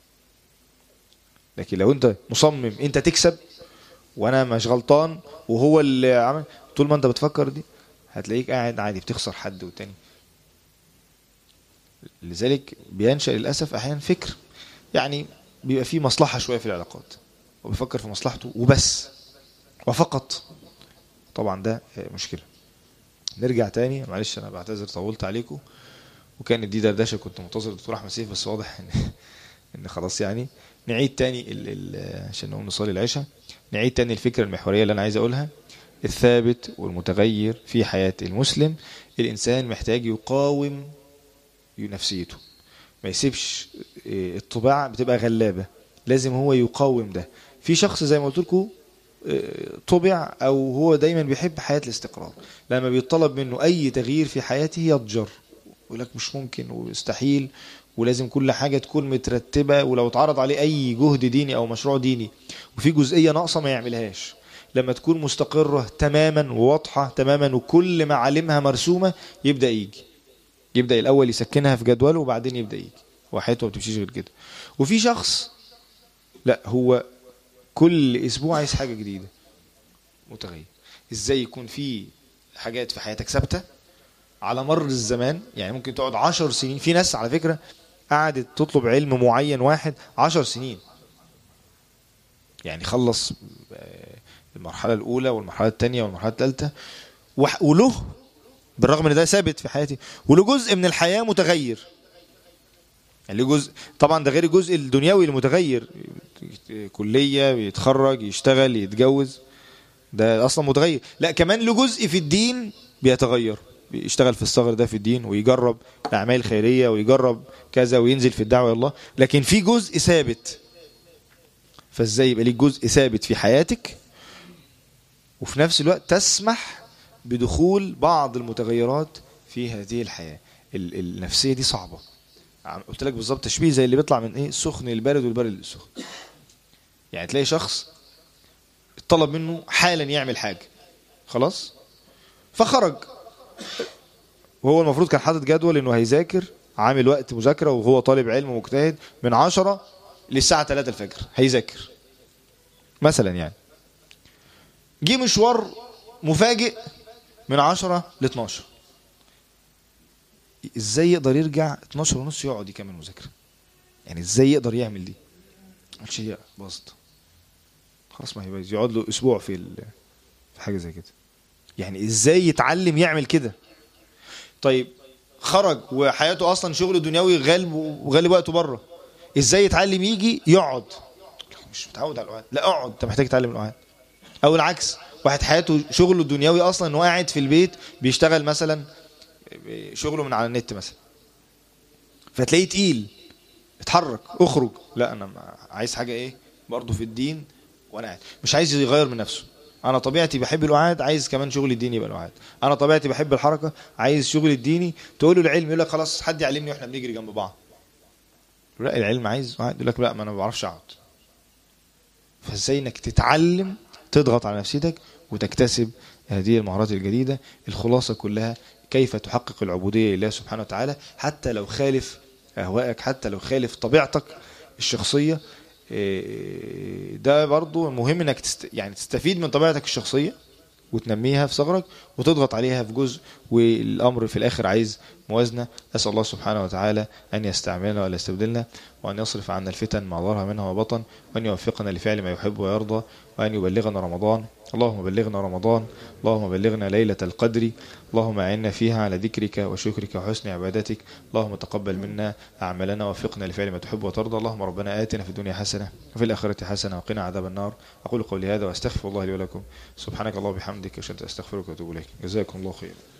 لكن لو انت مصمم انت تكسب وانا مش غلطان وهو اللي عمل، طول ما انت بتفكر دي هتلاقيك قاعد عادي بتخسر حد والتاني. لذلك بينشأ للأسف أحيانا فكر يعني بيبقى فيه مصلحة شوية في العلاقات وبيفكر في مصلحته وبس وفقط، طبعا ده مشكلة. نرجع تاني، معلش أنا بعتذر طولت عليكم، وكانت دي دردشة كنت منتظر الدكتور أحمد سيف بس واضح إن إن خلاص يعني. نعيد تاني ال ال عشان نقوم نصلي العشاء، نعيد تاني الفكرة المحورية اللي أنا عايز أقولها. الثابت والمتغير في حياة المسلم، الإنسان محتاج يقاوم نفسيته، ما يسيبش الطباع بتبقى غلابة، لازم هو يقاوم ده. في شخص زي ما قلت لكم طبع أو هو دايما بيحب حياة الاستقرار، لما بيطلب منه أي تغيير في حياته يضجر يقول لك مش ممكن ويستحيل ولازم كل حاجة تكون مترتبة، ولو اتعرض عليه أي جهد ديني أو مشروع ديني وفي جزئية ناقصة ما يعملهاش. لما تكون مستقرة تماما وواضحة تماما وكل معالمها مرسومة يبدأ يجي، يبدأ الأول يسكنها في جدوله وبعدين يبدأ يجي، وحياته ما بتمشيش غير كده. وفي شخص لا هو كل أسبوع عايز حاجة جديدة متغير. إزاي يكون في حاجات في حياتك ثابتة على مر الزمان، يعني ممكن تقعد عشر سنين. في ناس على فكرة قعدت تطلب علم معين واحد عشر سنين، يعني خلص المرحلة الأولى والمرحلة الثانية والمرحلة الثالثة وله بالرغم ان ده ثابت في حياتي وله جزء من الحياة متغير، يعني له جزء طبعا ده غير الجزء الدنيوي المتغير، كلية يتخرج يشتغل يتجوز ده اصلا متغير. لا كمان له جزء في الدين بيتغير، يشتغل في الصغر ده في الدين ويجرب اعمال خيرية ويجرب كذا وينزل في الدعوة الله، لكن في جزء ثابت. فازاي يبقى ليك جزء ثابت في حياتك وفي نفس الوقت تسمح بدخول بعض المتغيرات في هذه الحياة؟ النفسية دي صعبة، قلت لك بالظبط تشبيه زي اللي بيطلع من ايه السخن للبارد والبارد للسخن. يعني تلاقي شخص طلب منه حالا يعمل حاجة خلاص فخرج، وهو المفروض كان حاطط جدول انه هيذاكر، عامل وقت مذاكرة وهو طالب علم ومجتهد من عشرة للساعة ثلاثة الفجر هيذاكر مثلا، يعني جه مشوار مفاجئ من عشرة ل اتناشر، ازاي يقدر يرجع اتناشر ونص يقعد يكمل مذاكرة؟ يعني ازاي يقدر يعمل دي؟ قالش هي باظت خلاص ما هي بايظ، يقعد له اسبوع في في حاجه زي كده. يعني ازاي يتعلم يعمل كده؟ طيب خرج وحياته اصلا شغل دنيوي غالب وغالب وقته بره، ازاي يتعلم يجي يقعد؟ مش متعود على القعاد، لا اقعد، انت محتاج تتعلم القعاد. او العكس، واحد حياته شغله الدنيوي اصلا انه قاعد في البيت بيشتغل مثلا شغله من على النت مثلا، فتلاقيه تقيل، اتحرك اخرج، لا انا عايز حاجه ايه برضه في الدين وانا قاعد، مش عايز يغير من نفسه. انا طبيعتي بحب القعاد، عايز كمان شغل الديني يبقى القعاد. انا طبيعتي بحب الحركه، عايز شغل الديني. تقول له العلم يقول لك خلاص حد يعلمني واحنا بنجري جنب بعض. لا العلم عايز قعاد، يقول لك لا ما انا ما بعرفش اقعد. فازاي انك تتعلم تضغط على نفسيتك وتكتسب هذه المهارات الجديده؟ الخلاصه كلها كيف تحقق العبوديه لله سبحانه وتعالى حتى لو خالف اهوائك، حتى لو خالف طبيعتك الشخصيه. ده برضو مهم انك تست... يعني تستفيد من طبيعتك الشخصيه وتنميها في صغرك وتضغط عليها في جزء، والأمر في الآخر عايز موازنة. أسأل الله سبحانه وتعالى أن يستعملنا ولا يستبدلنا، وأن يصرف عنا الفتن ما ظهر منها وبطن، وأن يوفقنا لفعل ما يحب ويرضى، وأن يبلغنا رمضان. اللهم بلغنا رمضان، اللهم بلغنا ليلة القدر، اللهم أعنا فيها على ذكرك وشكرك وحسن عبادتك. اللهم تقبل منا أعمالنا ووفقنا لفعل ما تحب وترضى. اللهم ربنا آتنا في الدنيا حسنة وفي الآخرة حسنة وقنا عذاب النار. أقول قولي هذا وأستغفر الله لي ولكم. سبحانك اللهم وبحمدك، أشهد أن لا إله إلا أنت، أستغفرك وأتوب إليك. جزاكم الله خيرا.